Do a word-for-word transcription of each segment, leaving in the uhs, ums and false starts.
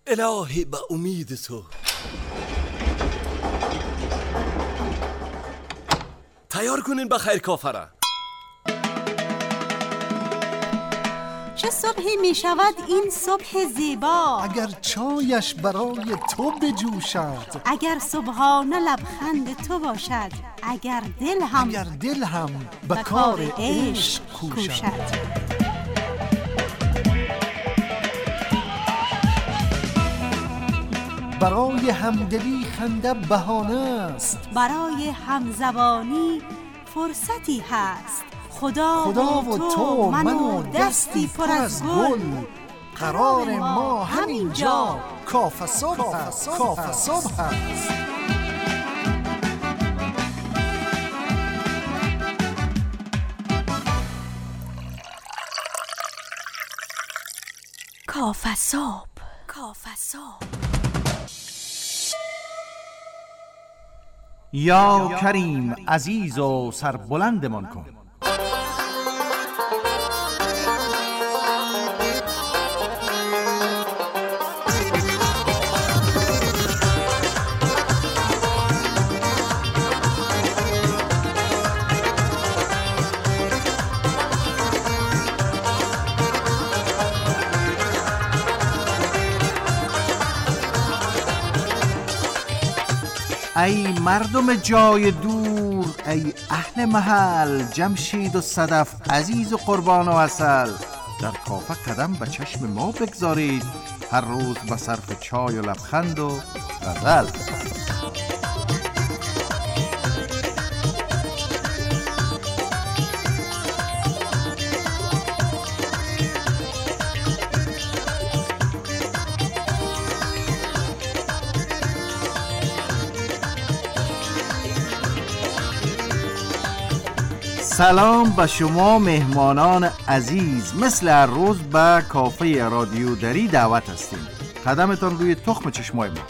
الهی به امید تو. تیار کنین بخیر کافره. چه صبحی می شود این صبح زیبا، اگر چایش برای تو بجوشد، اگر صبحانه لبخند تو باشد، اگر دل هم اگر دل هم به کار عشق کوشد. برای همدلی خنده بهانه است، برای همزبانی فرصتی هست. خدا, خدا و تو من و دستی پر از گل، قرار ما همینجا کافه صبح است. کافه صبح است. کافه صبح. کافه صبح. یا کریم عزیز و سربلندمان کن. ای مردم جای دور، ای اهل محل، جمشید و صدف، عزیز و قربان و عسل، در کافه قدم به چشم ما بگذارید، هر روز به صرف چای و لبخند و غزل. سلام به شما مهمانان عزیز. مثل هر روز به کافه رادیو دری دعوت هستیم. قدمتان روی تخم چشمای ما.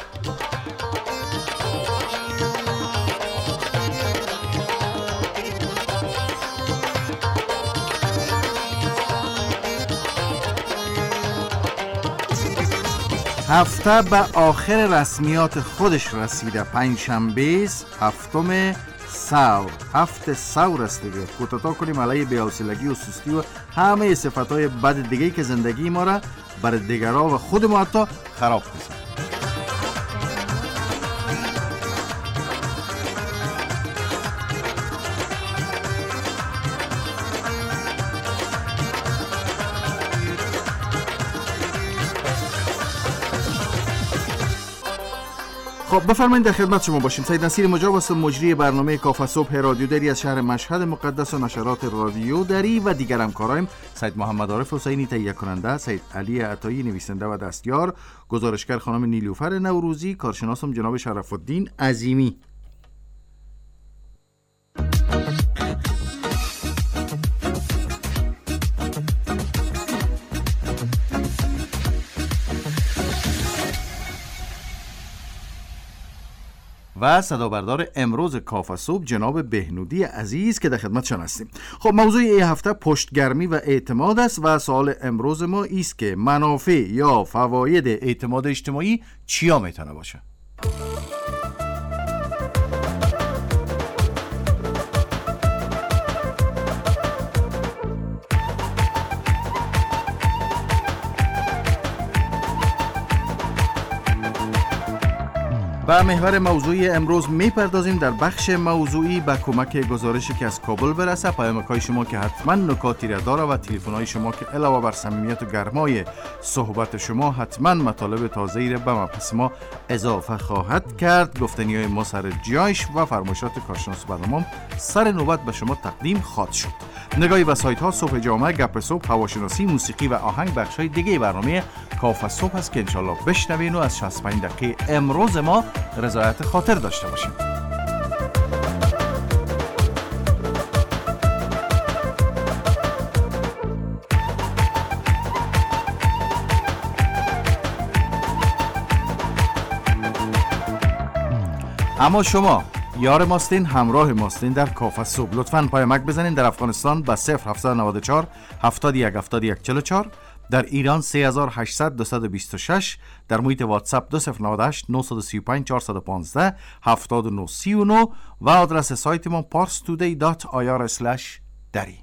هفته به آخر رسمیات خودش رسیده. پنجشنبه است، هفتم سور. هفت سور است دیگه. کوتاه کنیم علیه بی‌حوصلگی و سستی و همه صفتهای بد دیگه که زندگی ما را برای دیگران و خود ما حتی خراب کنه. خب بفرمایید در خدمت شما باشیم. سید نصیر مجاب است، مجری برنامه کافه صبح رادیو دری از شهر مشهد مقدس و نشرات رادیو دری و دیگر همکارایم سید محمد عارف حسینی تهیه کننده، سید علی عطایی نویسنده و دستیار، گزارشگر خانم نیلوفر نوروزی، کارشناسم جناب شرف الدین عظیمی. و صدابردار امروز کافه صبح جناب بهنودی عزیز که در خدمتشان هستیم. خب موضوع این هفته پشتگرمی و اعتماد است و سوال امروز ما است که منافع یا فواید اعتماد اجتماعی چیا میتونه باشه؟ و محور موضوعی امروز میپردازیم. در بخش موضوعی به کمک گزارشی که از کابل برسه، پیامک‌های شما که حتما نکاتی را داره و تلفن‌های شما که علاوه بر صمیمیت و گرمای صحبت شما حتما مطالب تازه‌ای را به مبحث ما اضافه خواهد کرد. گفتنی‌های ما سر جایش و فرمایشات کارشناس برنامه سر نوبت به شما تقدیم خواهد شد. نگاهی به سایت‌ها صبح جامعه، گپ صبح، هواشناسی، موسیقی و آهنگ بخش‌های دیگه برنامه کافه صبح است که انشالله بشنوین و از شصت و پنج دقیقه امروز ما رضایت خاطر داشته باشیم. اما شما یار ماستین، همراه ماستین در کافه صبح. لطفاً پیامک بزنین در افغانستان به صفر هفت نه چهار هفتاد و یک هفتاد و یک چهل و چهار، در ایران سه هزار و هشتصد دویست و بیست و شش، در محیط واتساپ دو صفر نه هشت نه سه پنج چهار یک پنج هفت نه سه نه و آدرس سایت ما پارس تودی دات آی آر اسلش دری.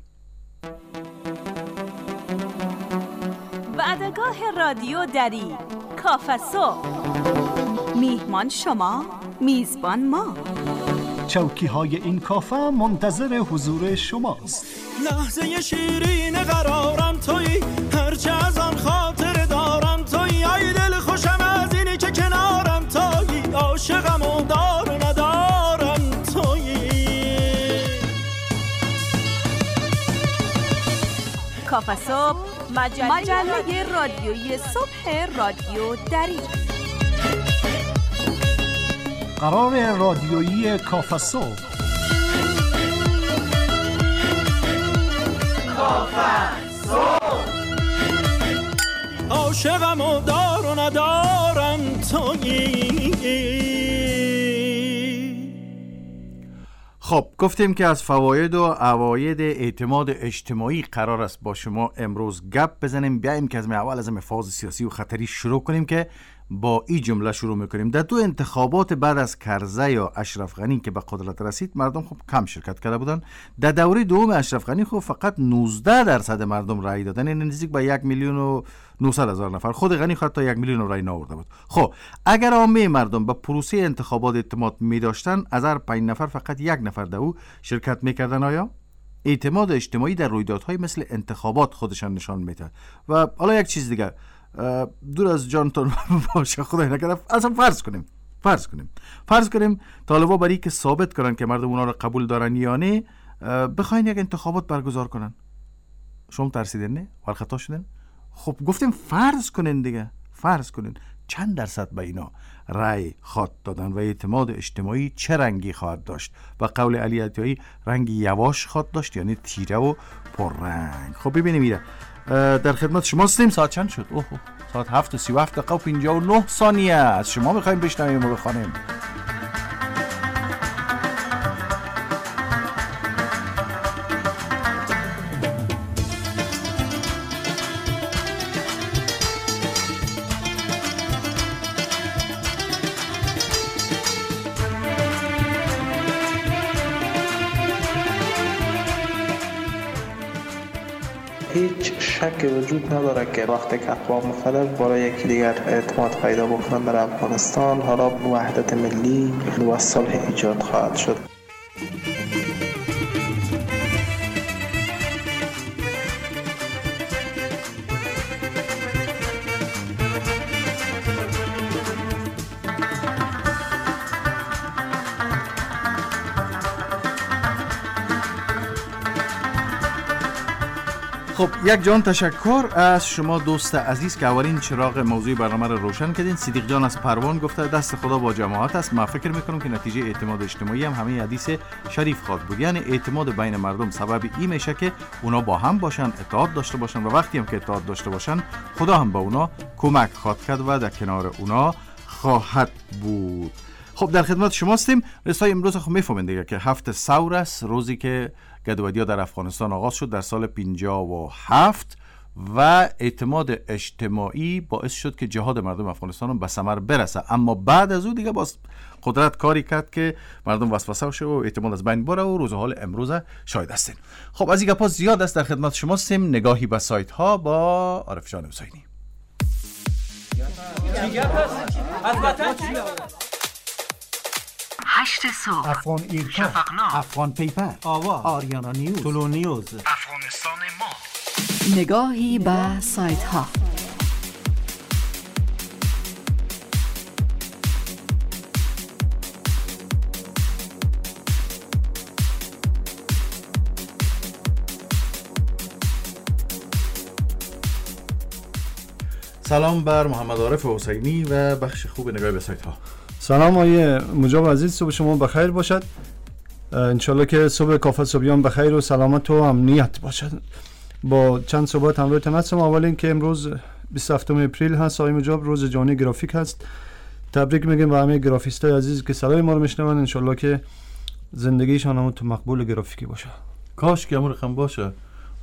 وعدگاه رادیو دری، کافه صبح. میهمان شما، میزبان ما. چوکی های این کافه منتظر حضور شماست. لحظه شیرین قرارم تویی، هرچه از آن خاطر دارم تویی. ای دل خوشم از اینی که کنارم تویی، عاشقم و دار و ندارم تویی. کافه صبح، مجله, مجله رادیویی صبح رادیو دری. قرار رادیویی کافه صبح. کافه صبح. عاشقم و دار و ندارم تویی. خب گفتیم که از فواید و عواید اعتماد اجتماعی قرار است با شما امروز گپ بزنیم. بیایم که از اول از فاز سیاسی و خطری شروع کنیم که با این جمله شروع میکنیم. در دو انتخابات بعد از کرزی یا اشرف غنی که به قدرت رسید، مردم خب کم شرکت کرده بودن. در دوره دوم اشرف غنی خب فقط نوزده درصد مردم رأی دادن، یعنی نزدیک به یک میلیون و نهصد هزار نفر. خود غنی خود تا یک میلیون رأی نآورده بود. خب اگر عامه مردم به پروسه انتخابات اعتماد می داشتن، از هر پنج نفر فقط یک نفر در او شرکت میکردن. آیا اعتماد اجتماعی در رویدادهای مثل انتخابات خودشان نشان میده؟ و حالا یک چیز دیگه، دور از جانتون باشه، خدای نکرده، اصلا فرض کنیم فرض کنیم فرض کنیم طالبا برای که ثابت کنن که مردم اونا رو قبول دارن یا نه، بخواین یک انتخابات برگزار کنن، شما ترسیدین نه؟ ولی خطا شدن؟ خب گفتیم فرض کنین دیگه، فرض کنین چند درصد به اینا رأی خواهد دادن و اعتماد اجتماعی چه رنگی خواهد داشت؟ و قول علی عطایی رنگ یواش خواهد داشت، یعنی تیره و پررنگ. خب ببینیم میره در خدمت شما هستیم. ساعت چند شد؟ اوه ساعت هفت و سی و هفت دقیقه و پنجاه و نه ثانیه. از شما میخوایم بشنویم و بخوانیم. هیچ شک وجود نداره که وقتی که اقوام مختلف برای یکی دیگر اعتماد پیدا بکنند در افغانستان، حالا وحدت ملی و صلح ایجاد خواهد شد. خب یک جان تشکر از شما دوست عزیز که اولین چراغ موضوع برنامه رو روشن کردین. صدیق جان از پروان گفته دست خدا با جماعت است. من فکر میکنم که نتیجه اعتماد اجتماعی هم همه حدیث شریف خواهد بود، یعنی اعتماد بین مردم سبب این میشه که اونا با هم باشن، اتحاد داشته باشن، و وقتی هم که اتحاد داشته باشن خدا هم به اونا کمک خواهد کرد و در کنار اونا خواهد بود. خب در خدمت شما هستیم. رسای امروز خب میفهمین دیگه که هفت ثور است، روزی که گدوادی‌ها در افغانستان آغاز شد در سال پنجاه و هفت و اعتماد اجتماعی باعث شد که جهاد مردم افغانستان به ثمر برسه. اما بعد از او دیگه باز قدرت کاری کرد که مردم وسوسه شه و اعتماد از بین بره و روز حال امروز شاهد هستین. خب از این گپا زیاد است، در خدمت شما هستیم. نگاهی به سایت ها با عارف جان حسینی. هشت صبح، افغان ایرکا، شفقنامه، افغان پیپر، آوا، آریانا نیوز، تولو نیوز، افغانستان ما. نگاهی به سایت ها. سلام بر محمد عارف حسینی و بخش خوب نگاهی به سایت ها. سلام آقای مجاب عزیز، صبح شما بخیر باشد. انشالله که صبح کافه صبحیان بخیر و سلامت و امنیت باشد. با چند صحبت همراهتون هستم. اول این که امروز بیست و هفتم اپریل هست آقای مجاب، روز جهانی گرافیک هست. تبریک میگم به همه گرافیستای عزیز که صدای ما رو میشنون. انشالله که زندگیشان هم تو مقبول گرافیکی باشه. کاش که امور رقم باشه.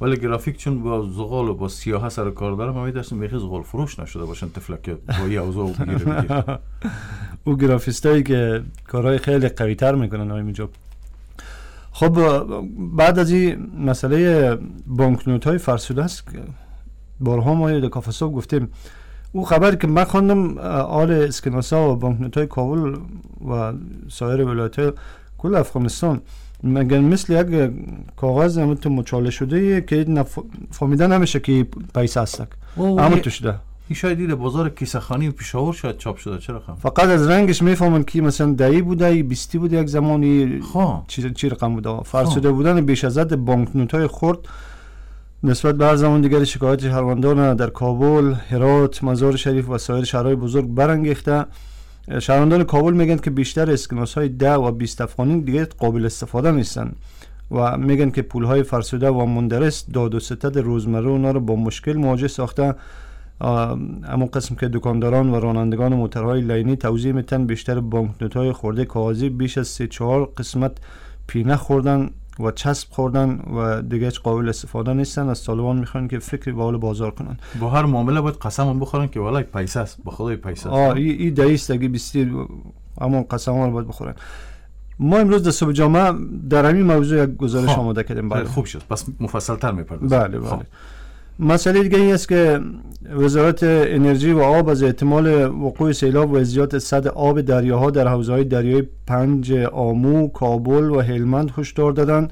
ولی گرافیک چون با زغال و با سیاهه سر کار داره ما می‌درسیم میخی زغال فروش نشده باشن تفلک با یه اوضاع بگیره بگیره. او گرافیستایی که کارهای خیلی قوی‌تر میکنن آقای مجاب. خب بعد از این مسئله بانکنوت‌های فرسوده است بارها ما در کافه صبح گفتیم او خبری که من خواندم آل اسکناسا و بانکنوت‌های کابل و سایر ولایت‌های کل افغانستان مگر مثل یک کاغذ همون مچاله شده که نف... فهمیده نمیشه که پیسه هست همون تو شده. این شاید دیده بازار کیسه خانی و پیشاور شاید چاپ شده. چرا خواهم؟ فقط از رنگش میفهمن که مثلا دهی بوده بیستی بوده یک زمانی چی, چی رقم بوده فرسوده بودن بیش از حد بانکنوت‌های خرد نسبت به هر زمان دیگر شکایت شهروندان در کابل، هرات، مزار شریف و سایر شهرهای بزرگ برانگیخته. شهروندان کابل میگن که بیشتر اسکناس‌های ده و بیست افغانی دیگه قابل استفاده نیستن و میگن که پول‌های فرسوده و مندرس داد و ستد روزمره اونا رو با مشکل مواجه ساخته. اما قسم که دکانداران و رانندگان موترهای لاینی توضیح میتن بیشتر بانکنوت‌های خورده کاغذی بیش از سه چهار قسمت پینه خوردن و چسب خوردن و دیگه هیچ قابل استفاده نیستن. از طالبان میخوان که فکری به حال بازار کنن. با هر معامله باید قسم بخورن که والله پیسه است، به خدای پیسه است. آه این ای دایست اگه بیستی اما قسم ها رو باید بخورن. ما امروز در صبح جامعه در همین موضوع یک گزارش آماده کردیم. بله خوب شد. پس مفصل تر میپردازیم. بله بله. مسئله دیگه این است که وزارت انرژی و آب از احتمال وقوع سیلاب و ازدیاد سطح آب دریاها در حوزه‌های دریایی پنج، آمو، کابل و هلمند هشدار دادن.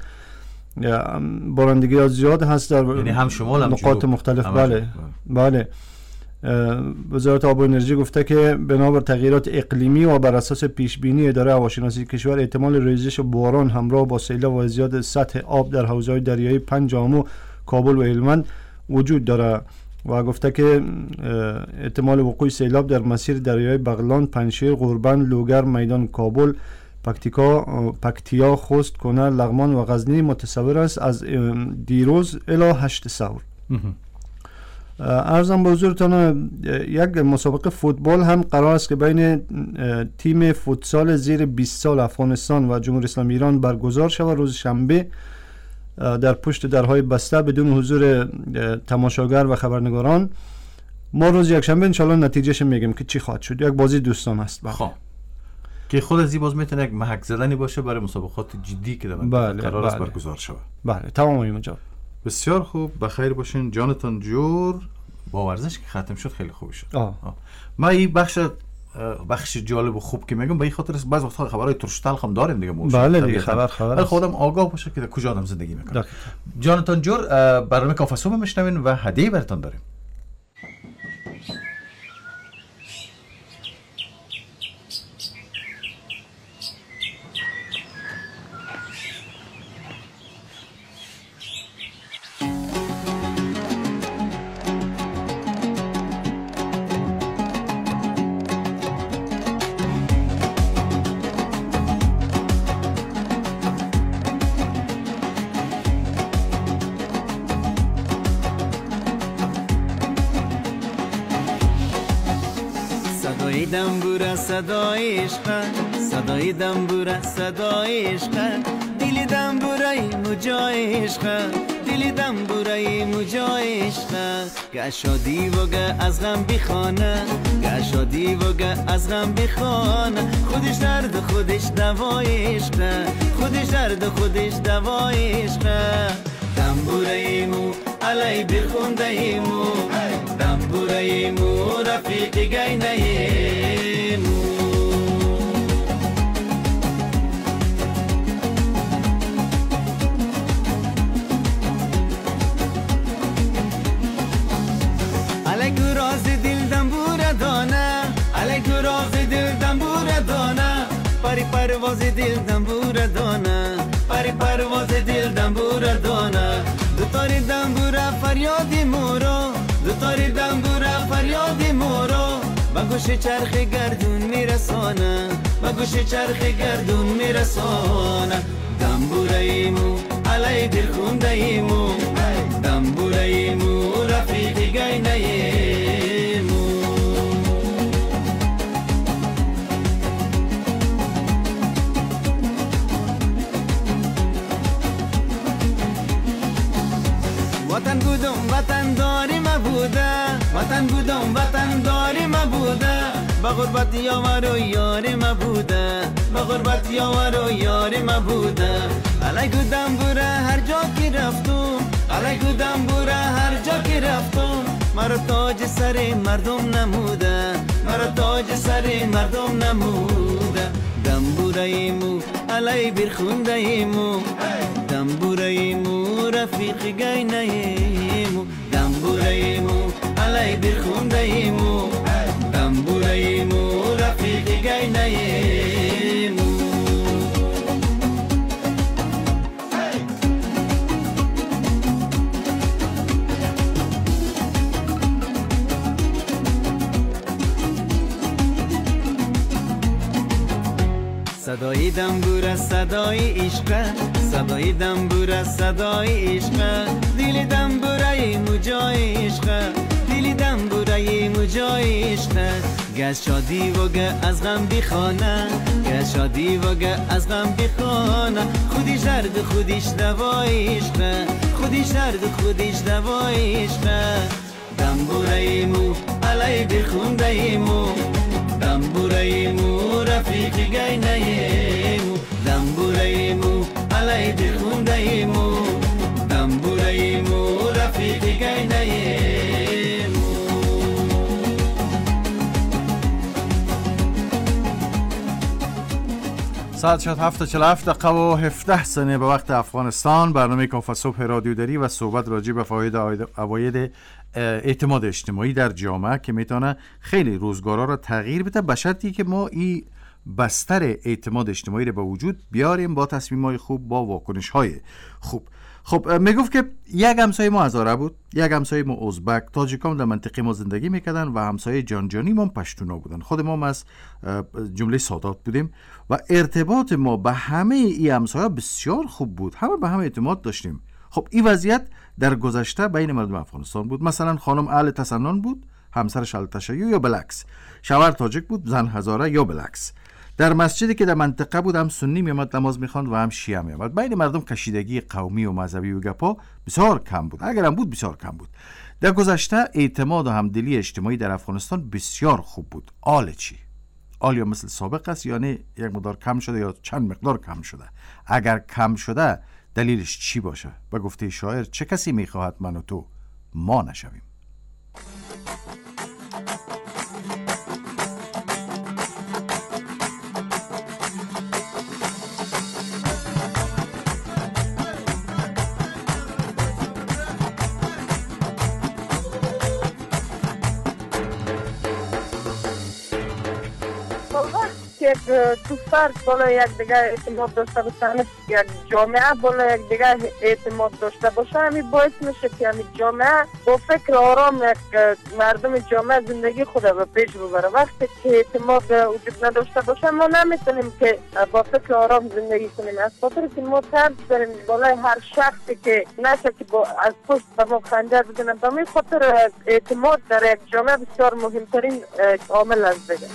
بارندگی زیاد هست در یعنی هم شمال هم نقاط مختلف. بله بله. وزارت آب و انرژی گفته که بنابر تغییرات اقلیمی و بر اساس پیش بینی اداره هواشناسی کشور احتمال ریزش باران همراه با سیلاب و ازدیاد سطح آب در حوزه‌های دریایی پنج، آمو، کابل و هلمند وجود داره و گفته که احتمال وقوع سیلاب در مسیر دریای بغلان، پنجشیر، غوربند، لوگر، میدان کابل، پکتیکا، پکتیا، خوست، کنر، لغمان و غزنی متصور است از دیروز الی هشت سور. عرضم به حضورتان یک مسابقه فوتبال هم قرار است که بین تیم فوتسال زیر بیست سال افغانستان و جمهوری اسلامی ایران برگزار شود روز شنبه در پشت درهای بسته بدون حضور تماشاگر و خبرنگاران. ما روز یک شنبه انشالله نتیجهش میگیم که چی خواهد شد. یک بازی دوستانه است. خب که خود از این باز میتونه یک محک زدنی باشه برای مسابقات جدی که در بله، قرار است بله. برگزار شود. بله تمام اینجا. بسیار خوب، بخیر باشین. جانتان جور با ورزش که ختم شد خیلی خوب شد. آه. آه. ما این بخش بخش جالب و خوب که میگم به این خاطر است بعضی وقتا خبرهای ترش تلخ هم داریم دیگه. بله دیگه خبر خبر خودم آگاه باشه که کجا آدم زندگی میکنه. جانتان جور برنامه کافه صبح میشنوین و هدیه براتون داریم. صدای دنبوره صدای عشق، صدای دنبوره صدای عشق، دل دنبوره مجای عشق، دل دنبوره مجای عشق، گه شادی و گه از غم بخانه، گه شادی و گه از غم بخانه، خودش درد خودش دوای عشق، خودش درد خودش دوای عشق، دنبوره مو علی بخونده ایمو، دنبوره ایمو رفیق گینه ایمو. علی گراز دل دنبوره دانه، علی گراز دل دنبوره دانه، پری پرواز دل دنبوره دانه، پری پرواز دل دنبوره دانه، دو تاری دنبوره فریادی مورو، دو تاری دنبوره فریادی مورو، با گوش چرخ گردون میرسانه، با گوش چرخ گردون میرسانه، دنبوره ایمو علی دل خونده ایمو، دنبوره ایمو رفیقی گینه ایمو. بوده وطن بودم وطن داری ما بوده با غربت یاور و یار ما بوده با غربت یاور و یار ما بوده علی گودم بوره هر جا که رفتم علی گودم بوره هر جا که رفتم مرا تاج سر مردم نموده مرا تاج سر مردم نموده دنبوره ایمو علی برخونده ایمو دنبوره ایمو رفیق گینه ایمو دنبوره ایمو علی برخونده ایمو دنبوره ایمو رفیق گینه ایمو صدای دنبوره صدای عشق صدای دنبوره صدای عشق دل دنبوره مجای عشق دل دنبوره مجای عشق گز شادی و گه از غم بخانه گز شادی و گه از غم بخانه خودش درد خودش دوای عشق خودش درد خودش دوای عشق دنبوره مو علی بخونده ایمو دنبوره ایمو رفیق گینه ایمو دنبوره ایمو علی بخونده ایمو دنبوره ایمو رفیق گینه ایمو ساعت شد هفت و چهل و هفت دقیقه و هفده ثانیه به وقت افغانستان. برنامه کافه صبح رادیو داری و صحبت راجع به فواید اواید اعتماد اجتماعی در جامعه که میتونه خیلی روزگارا را تغییر بده، به شرطی که ما این بستر اعتماد اجتماعی رو به وجود بیاریم با تصمیم‌های خوب، با واکنش‌های خوب. خب میگفت که یک همسایه ما هزاره بود، یک همسایه ما ازبک، تاجیکان در منطقه ما زندگی میکردن و همسایه جانجانی ما پشتونا بودن. خود ما از جمله سادات بودیم و ارتباط ما به همه این همسایه بسیار خوب بود، همه به همه اعتماد داشتیم. خب این وضعیت در گذشته بین مردم افغانستان بود. مثلا خانم اهل تسنن بود، همسرش اهل تشیع یا بلکس، شوهر تاجیک بود، زن هزاره یا بلکس. در مسجدی که در منطقه بود هم سنی میامد نماز میخواند و هم شیعه میامد. بین مردم کشیدگی قومی و مذهبی و گپا بسیار کم بود، اگر هم بود بسیار کم بود. در گذشته اعتماد و همدلی اجتماعی در افغانستان بسیار خوب بود. آل چی؟ آل یا مثل سابق است، یعنی یک مقدار کم شده یا چند مقدار کم شده؟ اگر کم شده دلیلش چی باشه؟ به گفته شاعر چه کسی میخواهد من و تو ما نشویم؟ یک دو فرد بالا یک دیگه اعتماد داشته باشه، یک جامعه بالا یک دیگه اعتماد داشته باشه، همین باعث میشه که همین جامعه با فکر آرام یک مردم جامعه زندگی خود رو پیش ببره. وقتی که اعتماد وجود نداشته باشه ما نمیتونیم که با فکر آرام زندگی کنیم، از خاطر که ما ترس داریم بالای هر شخصی که نشه که با از پشت به ما خنجر بزنه. به همین خاطر اعتماد در یک جامعه بسیار مهمترین عامل است دیگه.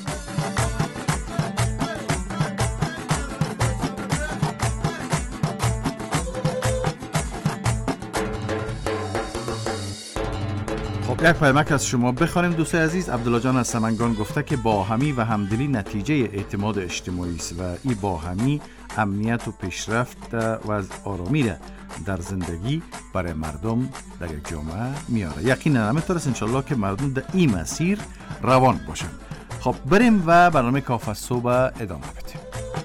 یک پیامک از شما بخوانیم دوستای عزیز. عبدالله جان از سمنگان گفته که باهمی و همدلی نتیجه اعتماد اجتماعی است و این باهمی امنیت و پیشرفت و از آرامی را در زندگی برای مردم در یک جامعه میاره. یقینا همینطور است انشالله که مردم در این مسیر روان باشن. خب بریم و برنامه کافه صبح ادامه بدیم.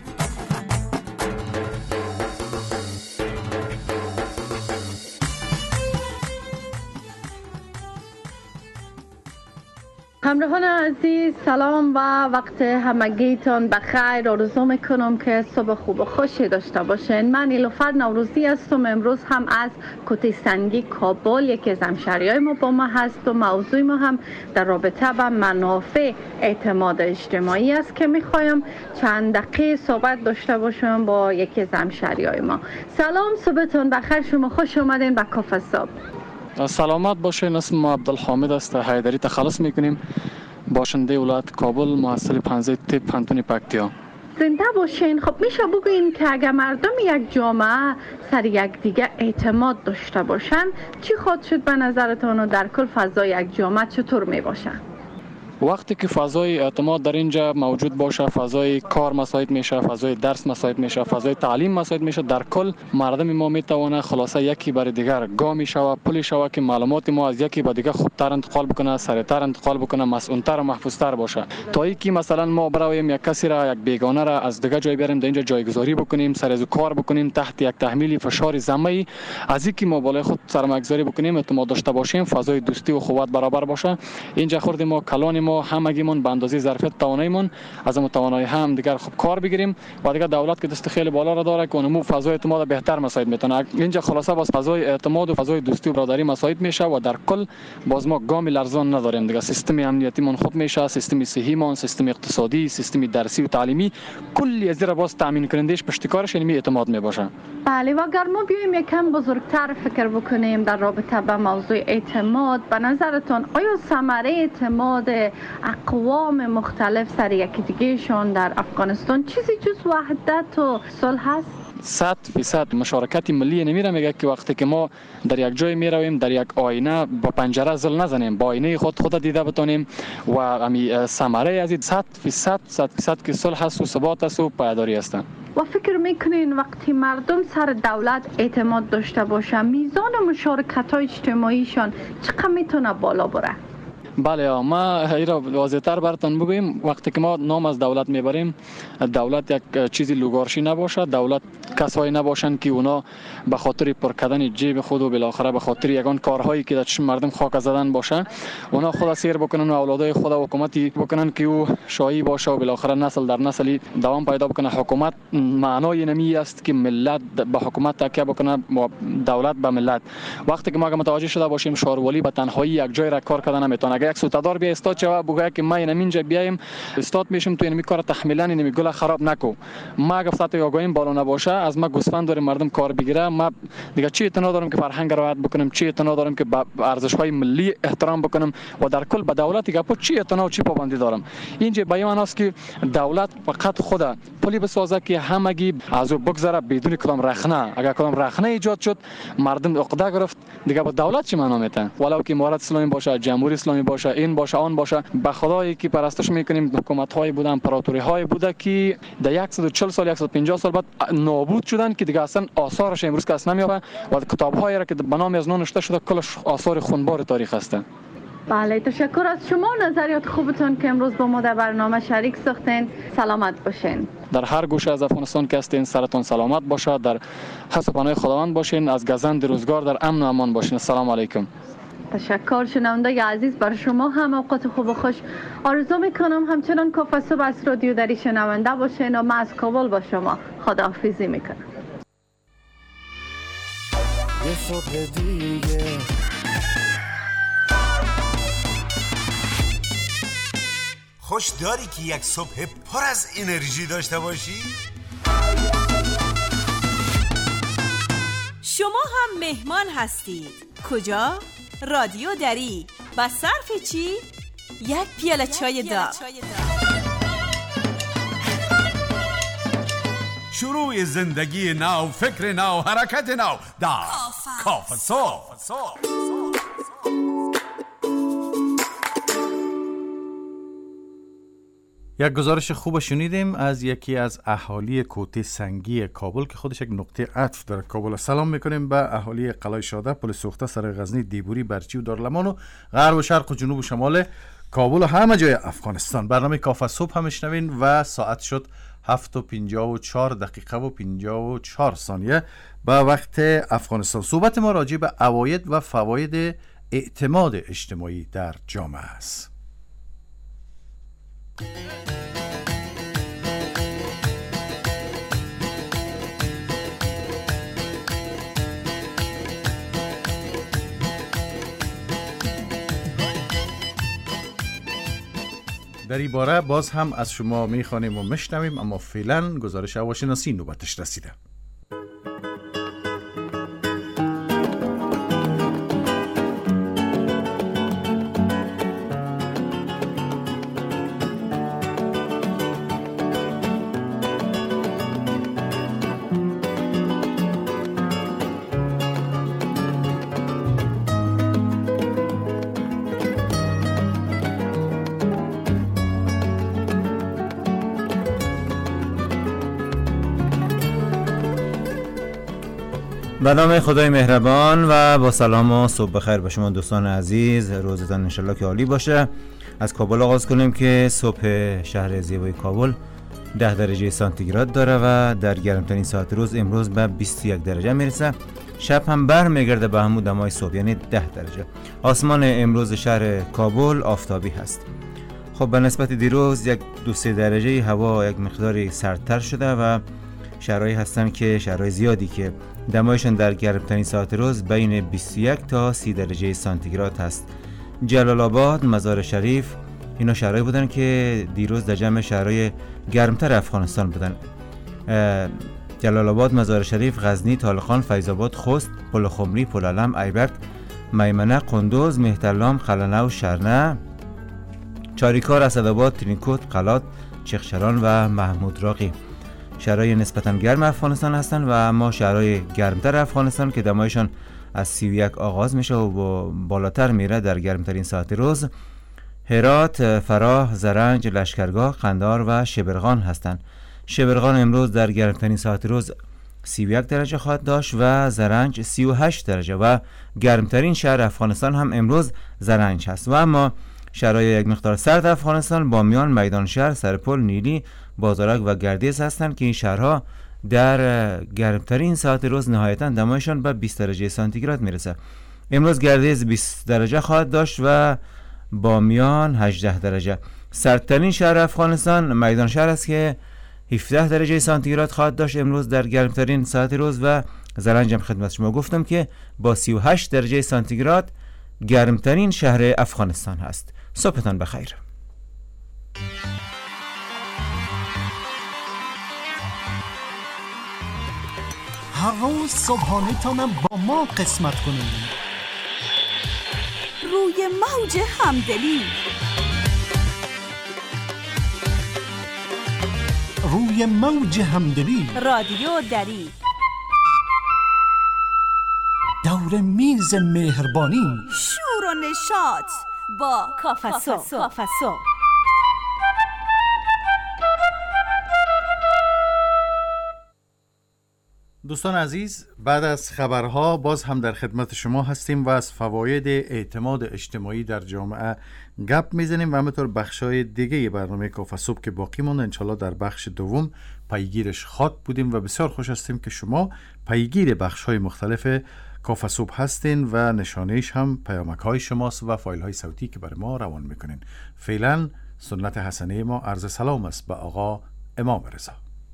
همراهان عزیز سلام و وقت همگیتان بخیر. آرزو میکنم که صبح خوب و خوشی داشته باشین. من نیلوفر نوروزی هستم. امروز هم از کوته سنگی کابل یکی از همشهریای ما با ما هست و موضوع ما هم در رابطه با منافع اعتماد اجتماعی است که میخوایم چند دقیقه صحبت داشته باشم با یکی از همشهریای ما. سلام، صبحتون بخیر. شما خوش اومدین به کافه صبح. سلامت باشین. اسم ما عبدالحامد است. حیدری تخلص میکنیم. باشنده ولایت کابل، محصل پنجه طب پانتون پکتیا. زنده باشین. خب میشه بگوین که اگر مردم یک جامعه سر یک دیگه اعتماد داشته باشن چی خواهد شد به نظرتون و در کل فضای یک جامعه چطور می باشه؟ وقتی که فضای اعتماد در اینجا موجود باشه، فضای کار مساعد میشه، فضای درس مساعد میشه، فضای تعلیم مساعد میشه، در کل مردم ما میتونه خلاصه یکی بر دیگر گام میشه، پلی شوه که معلومات ما از یکی به دیگه خوبتر انتقال بکنه، سریعتر انتقال بکنه، مسئولتر و محفوظتر باشه. تا اینکه مثلا ما برویم یک کسی را، یک بیگانه را از دیگه جای بیاریم در اینجا جایگذاری بکنیم، سر از کار بکنیم تحت یک تحمیل فشار زمینی، از اینکه ما بالای خود سرمایه‌گذاری بکنیم، اعتماد داشته باشیم، فضای دوستی و اخوت برابر باشه. اینجا خورد ما کلان ما همگیمون به اندازه ظرفیت تواناییمون از اون توانایی هم دیگر خوب کار بگیریم و دیگر دولت که دست خیلی بالا را داره که اونمو فضای اعتماد بهتر مساعد میتونه. اینجا خلاصه باز فضای اعتماد و فضای دوستی و برادری مساعد میشه و در کل باز ما گام لرزان نداریم دیگه. سیستم امنیتیمون خوب میشه، سیستم صحیمون، سیستم اقتصادی، سیستم درسی و تعلیمی، کلی از زیر باز تامین کنندش پشتکارش یعنی اعتماد میباشه. بله، و اگر ما بیایم یکم بزرگتر فکر بکنیم در رابطه با موضوع اعتماد، به نظرتون آیا ثمره اعتماد اقوام مختلف سر یکی دیگهشون در افغانستان چیزی جز وحدت و صلح هست؟ صد فیصد مشارکت ملی نمیره میگه که وقتی که ما در یک جای میرویم در یک آینه با پنجره زل نزنیم، با آینه خود خود دیده بتونیم و امی ثمره از این صد فیصد صد فیصد که صلح هست و ثبات هست و پایداری هست. و فکر میکنین وقتی مردم سر دولت اعتماد داشته باشه میزان مشارکت های اجتماعیشان چقدر میتونه بالا بره؟ بله، ما ایرا واضح‌تر براتون بگویم وقتی که ما نام از دولت میبریم، دولت یک چیزی لوگارشی نباشه، دولت کسایی نباشن که اونا به خاطر پر کردن جیب خود و بالاخره به خاطر یگان کارهایی که در چشم مردم خاک زدن باشه اونا خود سیر بکنن و اولادای خود حکومتی بکنن که او شاهی باشه و بالاخره نسل در نسلی دوام پیدا بکنه. حکومت معنای نمی است که ملت به حکومت تکیه بکنه و دولت به ملت. وقتی که ما متوجه شده باشیم شارولی به تنهایی یک جای را کار کردن نمیتونه، اگه یک سوتادار بیا استاد چه بگه که ما اینجا بیایم استاد میشم تو این کار تحمیلا این گل خراب نکو، ما گفتم یا گویم بالا نباشه از ما گوسفند داره مردم کار بگیره، ما دیگه چی اعتنا دارم که فرهنگ رعایت بکنم، چی اعتنا دارم که ارزش های ملی احترام بکنم و در کل به دولت گپو چی اعتنا و چی پابندی دارم. اینجا بیان است که دولت فقط خود پلی بسازه که همگی از او بگذره بدون کدام رخنه. اگر کدام رخنه ایجاد شد مردم عقده گرفت دیگه با دولت چی معنا میته، ولو که امارت اسلامی باشه، جمهوری اسلامی باشه، این باشه آن باشه. به خدایی که پرستش میکنیم حکومت های بودن، امپراتوری های بوده که در صد و چهل سال صد و پنجاه سال بعد نابود شدن که دیگه اصلا آثارش امروز کس نمیابه و کتاب هایی را که به نام از نون نوشته شده کلش آثار خونبار تاریخ هستند. بله، تشکر از شما، نظریات خوبتون که امروز با ما در برنامه شریک ساختین. سلامت باشین. در هر گوشه از افغانستان که هستین سرتون سلامت باشه، در حفظ پناه خداوند باشین، از گزند روزگار در امن و امان باشین. السلام علیکم. تشکر شنونده عزیز، بر شما هم اوقات خوب و خوش آرزو میکنم. همچنان کافه صبح از رادیو دری شنونده باشین و من از کابل با شما خداحافظی میکنم. یه صبح دیگه خوش داری که یک صبح پر از انرژی داشته باشی؟ شما هم مهمان هستید. کجا؟ رادیو دری. با صرف چی؟ یک پیاله چای داغ. شروع زندگی نو، فکر نو، حرکت نو در کافه صبح. یک گزارش خوب شنیدیم از یکی از اهالی کوته سنگی کابل که خودش یک نقطه عطف در کابل. سلام میکنیم به اهالی قلعه شاده، پل سوخته، سر غزنی، دیبوری، برچی و دارالمان و غرب و شرق و جنوب و شمال کابل و همه جای افغانستان. برنامه کافه صبح هم میشنوین و ساعت شد هفت و پنجاه و چهار دقیقه و پنجاه و چهار ثانیه به وقت افغانستان. صحبت ما راجع به عواید و فواید اعتماد اجتماعی در جامعه است. در این باره باز هم از شما میخوانیم و میشنویم، اما فعلا گزارش هواشناسی نوبتش رسیده. به نام خدای مهربان و با سلام و صبح بخیر به شما دوستان عزیز. روزتان انشالله که عالی باشه. از کابل آغاز کنیم که صبح شهر زیبای کابل ده درجه سانتیگراد داره و در گرمترین ساعت روز امروز به بیست و یک درجه میرسه. شب هم بر میگرده به همون دمای صبح، یعنی ده درجه. آسمان امروز شهر کابل آفتابی هست. خب به نسبت دیروز یک دو سه درجه هوا یک مقداری سردتر شده و شهرهایی هستن که شهرهای زیادی که دمایشان در گرمترین ساعت روز بین بیست و یک تا سی درجه سانتیگراد هست. جلال آباد، مزار شریف، اینا شهرهایی بودن که دیروز در جمع شهرهای گرمتر افغانستان بودن. جلال آباد، مزار شریف، غزنی، طالقان، فیض آباد، خوست، پل خمری، پل علم، ایبک، میمنه، قندوز، مهترلام، قلعه و شرنه، چاریکار، اسدآباد، ترینکوت، قلات، چخشران و محمود راقی شهرهای نسبتاً گرم افغانستان هستند و اما شهرهای گرمتر افغانستان که دمایشان از سی و یک آغاز میشه و بالاتر میره در گرمترین ساعت روز هرات، فراه، زرنج، لشکرگاه، قندهار و شبرغان هستند. شبرغان امروز در گرمترین ساعت روز سی و یک درجه خواهد داشت و زرنج سی و هشت درجه و گرمترین شهر افغانستان هم امروز زرنج هست. و اما شهرهای یک مقدار سرد افغانستان بامیان، میدان شهر، سرپل، نیلی، بازارک و گردیز هستند که این شهرها در گرمترین ساعت روز نهایتاً دمایشان به بیست درجه سانتیگراد میرسه. امروز گردیز بیست درجه خواهد داشت و بامیان هجده درجه. سردترین شهر افغانستان میدان شهر است که هفده درجه سانتیگراد خواهد داشت امروز در گرمترین ساعت روز و زرنج هم خدمت شما گفتم که با سی و هشت درجه سانتیگراد گرمترین شهر افغانستان هست. صبحتان بخیر. هر روز صبحانه تانم با ما قسمت کنید. روی موج همدلی، روی موج همدلی، رادیو دری، دور میز مهربانی، شور و نشاط با کافسو. دوستان عزیز، بعد از خبرها باز هم در خدمت شما هستیم و از فواید اعتماد اجتماعی در جامعه گپ میزنیم و همینطور بخشای دیگه برنامه کافه صبح که باقی مونده انشالله در بخش دوم پیگیرش خواهد بودیم و بسیار خوش هستیم که شما پیگیر بخشای مختلف کافه صبح هستین و نشانهش هم پیامک های شماست و فایل های صوتی که برای ما روان میکنین. فعلا سنت حسنه ما عرض سلام است به آقا امام رضا.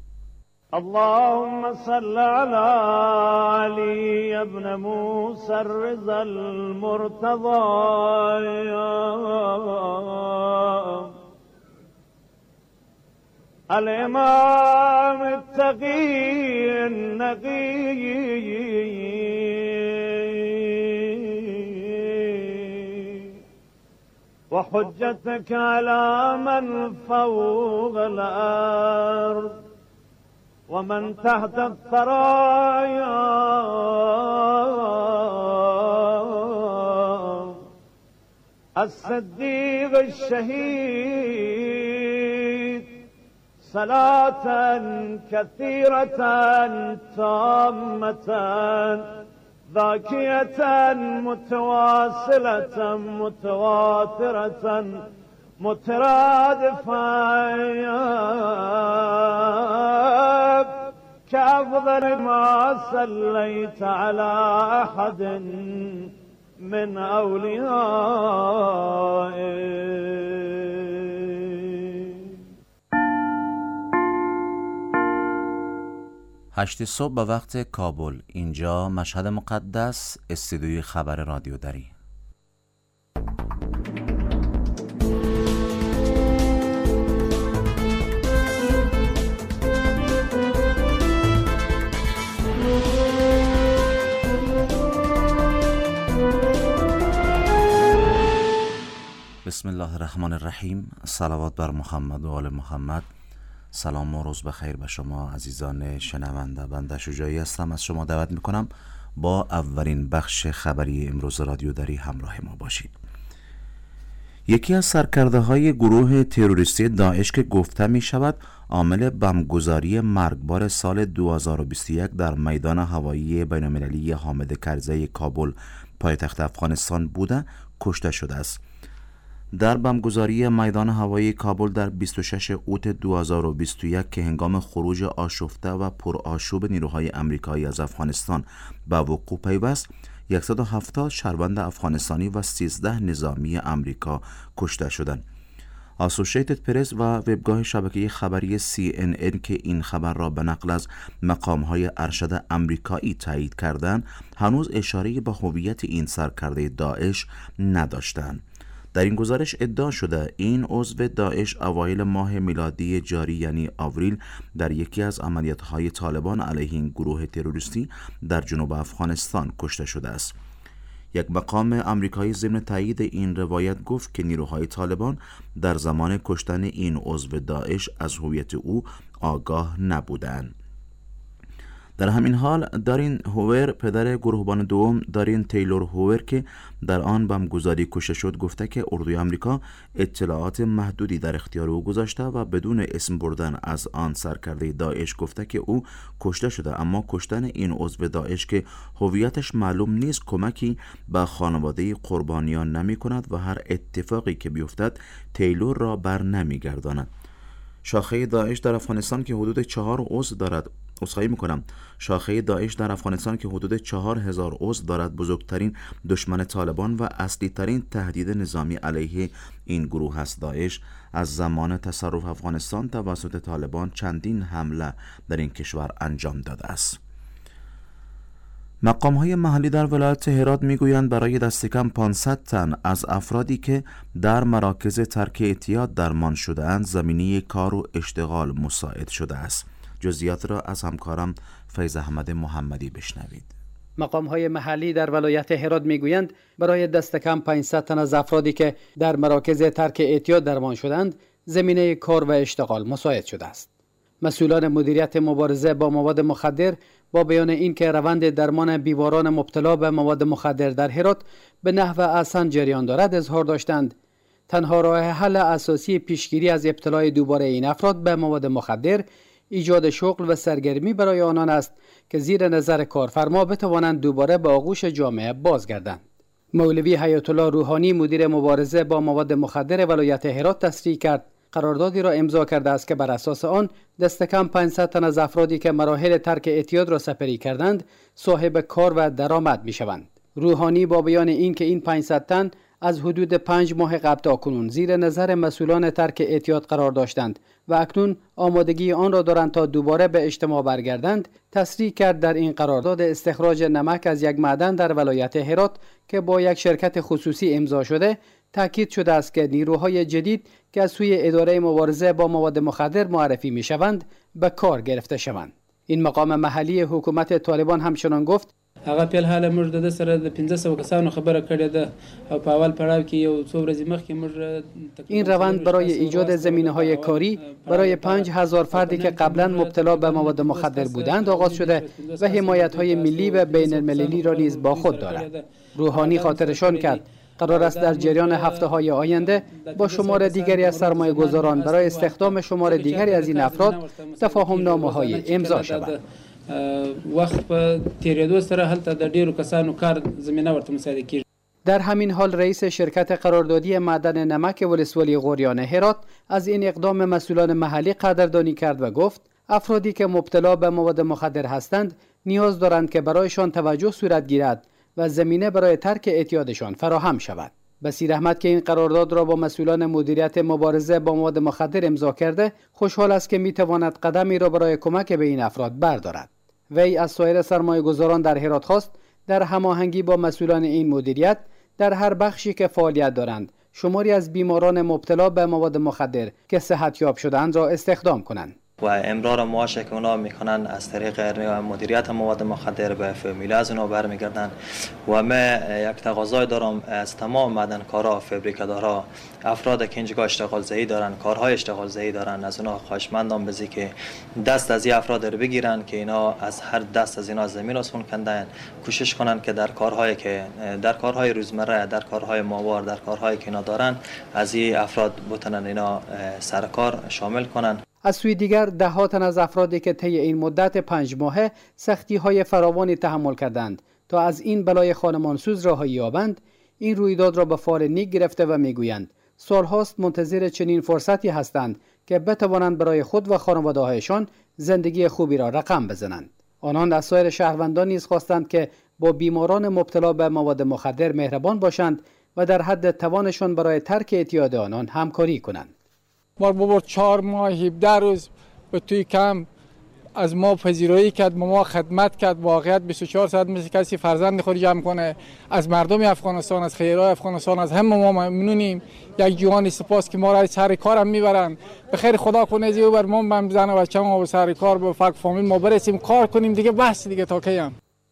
اللهم صل على علي ابن موسى الرضا المرتضى الإمام التقي النقي وحجتك على من فوق الأرض ومن تحت الثرايا الصديق الشهيد صلاة كثيرة تامة ذاكية متواصلة متواترة مترادفة كأفضل ما صليت على أحد من أوليائه. هشت صبح به وقت کابل، اینجا مشهد مقدس، استودیوی خبر رادیو دری. بسم الله الرحمن الرحیم. صلوات بر محمد و آل محمد. سلام و روز بخیر به شما عزیزان شنونده. بنده شجاعی هستم، از شما دعوت میکنم با اولین بخش خبری امروز رادیو دری همراه ما باشید. یکی از سرکرده های گروه تروریستی داعش که گفته می شود عامل بمبگذاری مرگبار سال دو هزار و بیست و یک در میدان هوایی بین‌المللی حامد کرزی کابل پایتخت افغانستان بوده کشته شده است. در بمبگذاری میدان هوایی کابل در بیست و شش اوت دو هزار و بیست و یک که هنگام خروج آشفته و پرآشوب نیروهای آمریکایی از افغانستان به وقوع پیوست، صد و هفتاد شهروند افغانستانی و سیزده نظامی آمریکا کشته شدند. اسوسییتد پرس و وبگاه شبکه خبری سی ان ان که این خبر را به نقل از مقام‌های ارشد آمریکایی تایید کردند، هنوز اشاره به هویت این سرکرده داعش نداشتند. در این گزارش ادعا شده این عضو داعش اوایل ماه میلادی جاری یعنی آوریل در یکی از عملیات‌های طالبان علیه این گروه تروریستی در جنوب افغانستان کشته شده است. یک مقام آمریکایی ضمن تایید این روایت گفت که نیروهای طالبان در زمان کشتن این عضو داعش از هویت او آگاه نبودند. در همین حال دارین هوور پدر گروهبان دوم دارین تیلور هوور که در آن بمبگذاری کشته شد گفته که اردوی آمریکا اطلاعات محدودی در اختیار او گذاشته و بدون اسم بردن از آن سرکرده داعش گفته که او کشته شده، اما کشتن این عضو داعش که هویتش معلوم نیست کمکی به خانواده قربانیان نمی کند و هر اتفاقی که بیفتد تیلور را بر نمی گرداند. شاخه داعش در افغانستان که حدود چهار عضو دارد اصخایی میکنم شاخه داعش در افغانستان که حدود چهار هزار عضو دارد بزرگترین دشمن طالبان و اصلی ترین تهدید نظامی علیه این گروه است. داعش از زمان تصرف افغانستان توسط طالبان چندین حمله در این کشور انجام داده است. مقام‌های محلی در ولایت هرات میگویند برای دست کم پانصد تن از افرادی که در مراکز ترک اعتیاد درمان شده‌اند زمینه کار و اشتغال مساعد شده است. جزئیات را از همکارم فیض احمد محمدی بشنوید. مقام‌های محلی در ولایت هرات میگویند برای دست کم پانصد تن از افرادی که در مراکز ترک اعتیاد درمان شدند زمینه کار و اشتغال مساعد شده است. مسئولان مدیریت مبارزه با مواد مخدر با بیان اینکه روند درمان بیماران مبتلا به مواد مخدر در هرات به نحو احسن جریان دارد اظهار داشتند تنها راه حل اساسی پیشگیری از ابتلای دوباره این افراد به مواد مخدر ایجاد شغل و سرگرمی برای آنان است که زیر نظر کارفرما بتوانند دوباره به آغوش جامعه بازگردند. مولوی حیات الله روحانی مدیر مبارزه با مواد مخدر ولایت هرات تصریح کرد قراردادی را امضا کرده است که بر اساس آن دست کم پانصد تن از افرادی که مراحل ترک اعتیاد را سپری کردند صاحب کار و درآمد میشوند. روحانی با بیان این که این پانصد تن از حدود پنج ماه قبل تا کنون زیر نظر مسئولان ترک اعتیاد قرار داشتند و اکنون آمادگی آن را دارند تا دوباره به اجتماع برگردند، تصریح کرد در این قرارداد استخراج نمک از یک معدن در ولایت هرات که با یک شرکت خصوصی امضا شده تاکید شده است که نیروهای جدید که از سوی اداره مبارزه با مواد مخدر معرفی می شوند به کار گرفته شوند. این مقام محلی حکومت طالبان همچنان گفت هغه پیل حاله موږ د سره د پنځه سوه کسانو خبره کړې ده او په اول پړاو کې یو څو ورځې مخکې موږ این روند برای ایجاد زمینه‌های کاری برای پنج هزار فردی که قبلا مبتلا به مواد مخدر بودند آغاز شده و حمایت‌های ملی و بین‌المللی را نیز با خود دارد. روحانی خاطرشان کرد قرار است در جریان هفته‌های آینده با شمار دیگری از سرمایه‌گذاران برای استخدام شمار دیگری از این افراد تفاهم‌نامه‌های امضا شود. وقت په تیریدو سره هلته د ډیرو کسانو کار زمینه ورته مساعده کیږي. در همین حال رئیس شرکت قراردادی معدن نمک ولسوالی غوریان هرات از این اقدام مسئولان محلی قدردانی کرد و گفت افرادی که مبتلا به مواد مخدر هستند نیاز دارند که برایشان توجه صورت گیرد و زمینه برای ترک اعتیادشان فراهم شود. بصیر احمد که این قرارداد را با مسئولان مدیریت مبارزه با مواد مخدر امضا کرده خوشحال است که میتواند قدمی را برای کمک به این افراد بردارد. وی از سایر سرمایه‌گذاران در هرات خواست در هماهنگی با مسئولان این مدیریت در هر بخشی که فعالیت دارند شماری از بیماران مبتلا به مواد مخدر که صحتیاب شدند را استخدام کنند. و امرار معاش که اونا میکنن از طریق مدیریت مواد مخدر به فامیلا از اونا برمیگردن. و من یک تقاضای دارم از تمام معدنکارا، فابریکادارا، افراد که اینجا اشتغال زایی دارن، کارهای اشتغال زایی دارن، از اونا خواهشمندم بزی که دست از این افراد رو بگیرن که اینا از هر دست از اینا زمین آسون کندن، کوشش کنن که در کارهایی که در کارهای روزمره، در کارهای ماهوار، در کارهایی که اینا دارن از این افراد بتونن اینا سرکار شامل کنن. از سوی دیگر ده ها تن از افرادی که طی این مدت پنج ماهه سختی های فراوانی تحمل کردند تا از این بلای خانمانسوز رهایی یابند، این رویداد را به فال نیک گرفته و میگویند سالهاست منتظر چنین فرصتی هستند که بتوانند برای خود و خانواده‌هایشان زندگی خوبی را رقم بزنند. آنان از سایر شهروندان نیز خواستند که با بیماران مبتلا به مواد مخدر مهربان باشند و در حد توانشان برای ترک اعتیاد آنان همکاری کنند. ما بابا چهار ماه هفده روز به توی کم از ما پذیرایی کرد، ما خدمت کرد. واقعیت بیست و چهار ساعت مثل کسی فرزند خود جمع کنه. از مردم افغانستان، از خیرهای افغانستان، از همه ما ممنونیم. یک جوان سپاس که ما را سر کارم میبرن. به خیر خدا کنه زیو بر ما بم زنه بچه ما به سر کار به فک فامیل ما برسیم کار کنیم دیگه، بس دیگه تا کیم.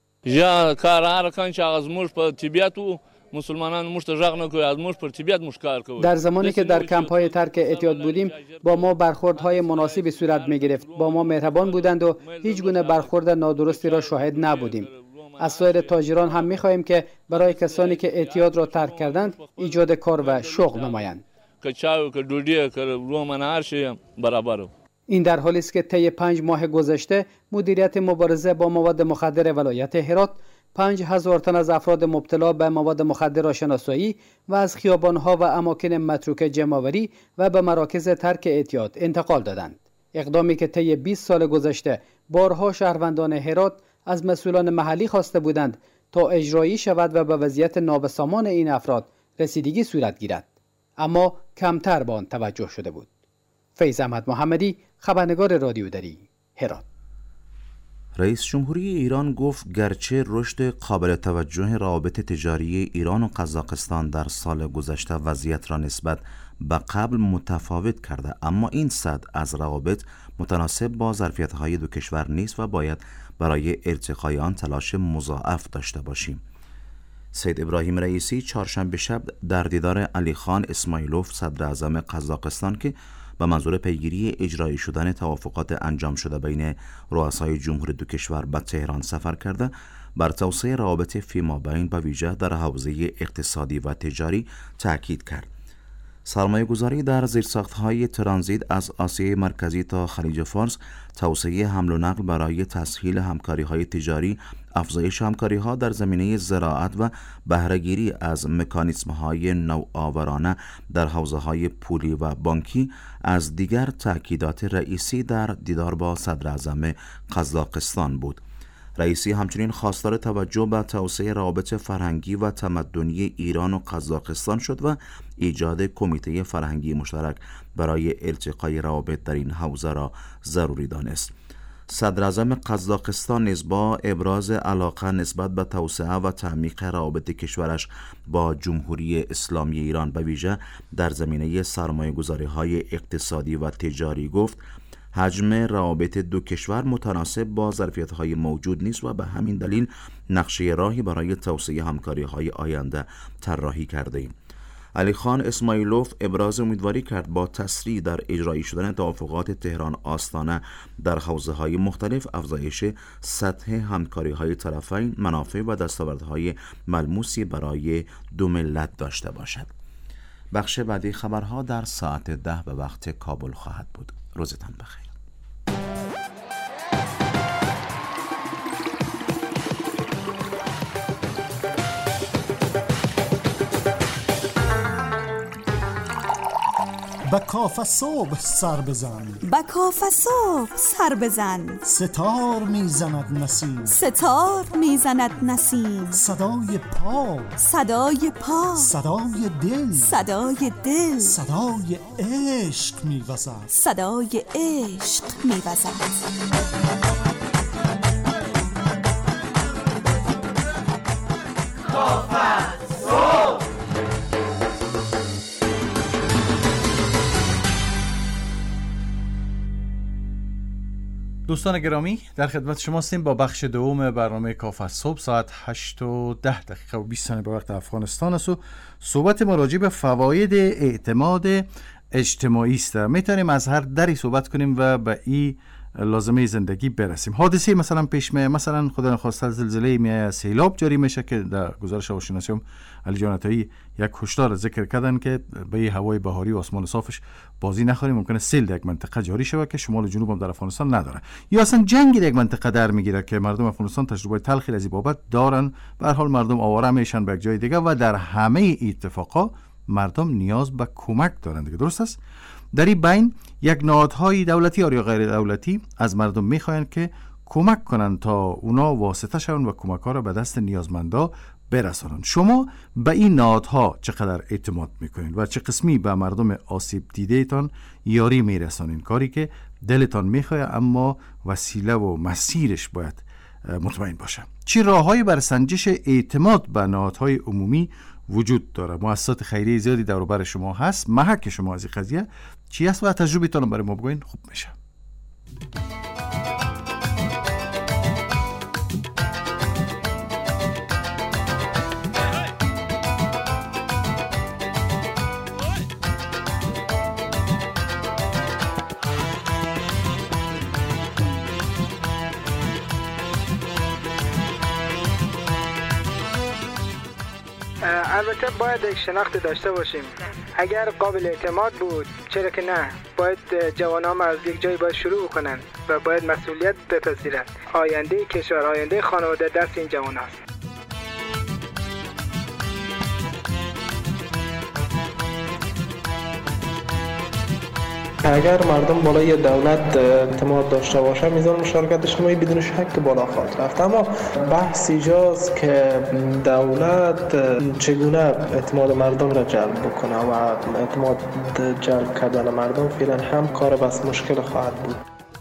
یا کار هر کان چې از موږ په طبیعت و مسلمانان موږ ته ژغ نه کوي، از موږ پر طبیعت موږ کار کوي. در زمانی که در کمپ‌های ترک اعتیاد بودیم با ما برخوردهای مناسبی صورت می‌گرفت. با ما مهربان بودند و هیچ گونه برخورد نادرستی را شاهد نبودیم. از سایر تاجران هم می‌خواهیم که برای کسانی که اعتیاد را ترک کردند ایجاد کار و شغل نمایند. که چای که ډوډۍ که رومن هر شی برابر. این در حالی است که طی پنج ماه گذشته مدیریت مبارزه با مواد مخدر ولایت هرات پنج هزار تن از افراد مبتلا به مواد مخدر را شناسایی و از خیابانها و اماکن متروکه جمع‌آوری و به مراکز ترک اعتیاد انتقال دادند. اقدامی که طی بیست سال گذشته بارها شهروندان هرات از مسئولان محلی خواسته بودند تا اجرایی شود و به وضعیت نابسامان این افراد رسیدگی صورت گیرد، اما کمتر به آن توجه شده بود. فیض احمد محمدی، خبرنگار رادیو دری، هرات. رئیس جمهوری ایران گفت گرچه رشد قابل توجه روابط تجاری ایران و قزاقستان در سال گذشته وضعیت را نسبت به قبل متفاوت کرده، اما این سطح از روابط متناسب با ظرفیت‌های دو کشور نیست و باید برای ارتقای آن تلاش مضاعف داشته باشیم. سید ابراهیم رئیسی چهارشنبه شب در دیدار علی خان اسماعیلوف صدر اعظم قزاقستان که به منظور پیگیری اجرایی شدن توافقات انجام شده بین رؤسای جمهور دو کشور به تهران سفر کرده، بر توسعه روابط فیمابین به ویژه در حوزه اقتصادی و تجاری تاکید کرد. سرمایه گذاری در زیرساخت‌های ترانزیت از آسیای مرکزی تا خلیج فارس، توسعه حمل و نقل برای تسهیل همکاری‌های تجاری، افزایش همکاری‌ها در زمینه زراعت و بهره‌گیری از مکانیزم‌های نوآورانه در حوزه‌های پولی و بانکی از دیگر تأکیدات رئیسی در دیدار با صدر اعظم قزاقستان بود. رئیسی همچنین خواستار توجه به توسعه روابط فرهنگی و تمدنی ایران و قزاقستان شد و ایجاد کمیته فرهنگی مشترک برای ارتقای روابط در این حوزه را ضروری دانست. صدر اعظم قزاقستان نیز با ابراز علاقه نسبت به توسعه و تعمیق روابط کشورش با جمهوری اسلامی ایران به ویژه در زمینه سرمایه‌گذاری‌های اقتصادی و تجاری گفت حجم روابط دو کشور متناسب با ظرفیت‌های موجود نیست و به همین دلیل نقشه راهی برای توسعه همکاری‌های آینده طراحی کرده ایم. علی خان اسماعیلوف ابراز امیدواری کرد با تسریع در اجرایی شدن توافقات تهران آستانه در حوزه‌های مختلف افزایش سطح همکاری‌های طرفین منافع و دستاوردهای ملموسی برای دو ملت داشته باشد. بخش بعدی خبرها در ساعت ده به وقت کابل خواهد بود. روزتان بخیر. با کافه صبح سر بزن، با کافه صبح سر بزن، ستار میزند نسیم، ستار میزند نسیم، صدای پا، صدای پا، صدای دل، صدای دل، صدای عشق میوزد، صدای عشق میوزد. کافه صبح. دوستان گرامی، در خدمت شما هستیم با بخش دوم برنامه کاف از صبح. ساعت هشت و ده دقیقه و بیست ثانیه به وقت افغانستان است و صحبت ما راجع به فواید اعتماد اجتماعی است. میتونیم از هر دری صحبت کنیم و به این لازمه زندگی برسیم. حادثه مثلا پیش میاد، مثلا خدا نخواسته زلزله میاد، سیلاب جاری میشه که در گزارش هواشناسیم علی جان عطایی یک هشدار ذکر کردن که به هوای بهاری و آسمان صافش بازی نخوریم، ممکنه سیل در یک منطقه جاری شود که شمال و جنوب هم در افغانستان نداره، یا اصلا جنگی در یک منطقه در میگیره که مردم افغانستان تجربه تلخی از این بابت دارن. به هر حال مردم آواره میشن به یک جای دیگه و در همه اتفاقا مردم نیاز به کمک دارند دیگه. درست است؟ در این بین یک نهادهای دولتی یا غیر دولتی از مردم میخواین که کمک کنن تا اونا واسطه شون و کمک ها را به دست نیازمندا برسانن. شما به این نهادها چقدر اعتماد میکنین و چه قسمی به مردم آسیب دیده تان یاری میرسانین؟ کاری که دلتان میخواه اما وسیله و مسیرش باید مطمئن باشه. چه راههایی بر سنجش اعتماد به نهادهای عمومی وجود داره؟ مؤسسات خیریه زیادی دور و بر شما هست. محک شما از این قضیه چی است و تجربه‌تان برای ما بگوین خوب میشه. البته باید یک شناخت داشته باشیم. اگر قابل اعتماد بود چرا که نه، باید جوانان از یک جای باید شروع کنند و باید مسئولیت بپذیرند. آینده کشور، آینده خانواده دست این جوان است. اگر مردم بالای دولت اعتماد داشته باشه میزان مشارکت اجتماعی بدون شک بالا خواهد رفت. اما بحث اینجاست که دولت چگونه اعتماد مردم را جلب بکنه و اعتماد جلب کردن مردم فعلا هم کار بس مشکل خواهد بود.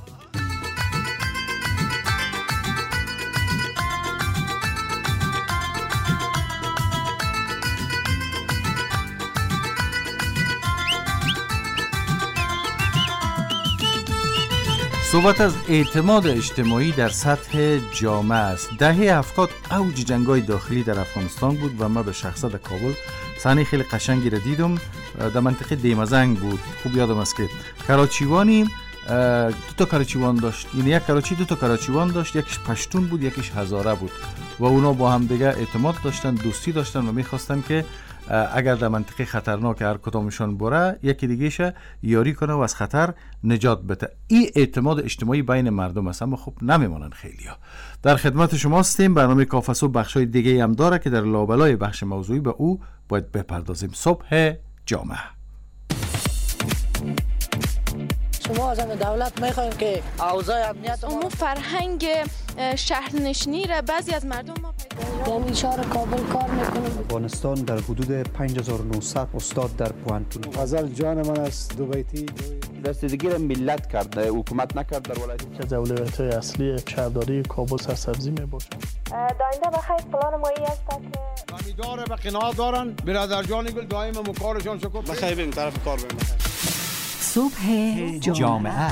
صحبت از اعتماد اجتماعی در سطح جامعه است. دهه هفتاد اوج جنگ‌های داخلی در افغانستان بود و من به شخصه در کابل صحنه خیلی قشنگی را دیدم. در منطقه دیمزنگ بود. خوب یادم است که کراچیوانی دو تا کراچیوان داشت، یعنی یک کراچی دو تا کراچیوان داشت، یکیش پشتون بود یکیش هزاره بود و اونا با هم دیگه اعتماد داشتن، دوستی داشتن و می‌خواستن که اگر در منطقه خطرناک هر کدامشون بره یکی دیگه‌ش یاری کنه و از خطر نجات بده. این اعتماد اجتماعی بین مردم است، اما خب نمیمونن خیلیا. در خدمت شما هستیم. برنامه کاف صبح بخشای دیگه هم داره که در لابلای بخش موضوعی به او باید بپردازیم. صبح جامعه. شما از دولت میخوایم که اوضاع امنیت امور فرهنگ شهرنشینی را بعضی از مردم ما پیدا در اشاره کابل کار میکنیم. افغانستان در حدود پنج هزار و نهصد استاد در پوهنتون. غزل جان من است دو بیتی رسیدگی را ملت کرد، حکومت نکرد. در ولایت که اولویت‌های اصلی شهرداری کابل سرسبزی میباشد. داینده بخیر پلان مایی است که امیدواره به قناعت دارن. برادر جان گل دائما مکارشان شکر بخیر بریم طرف کار بریم. صبح جامعه.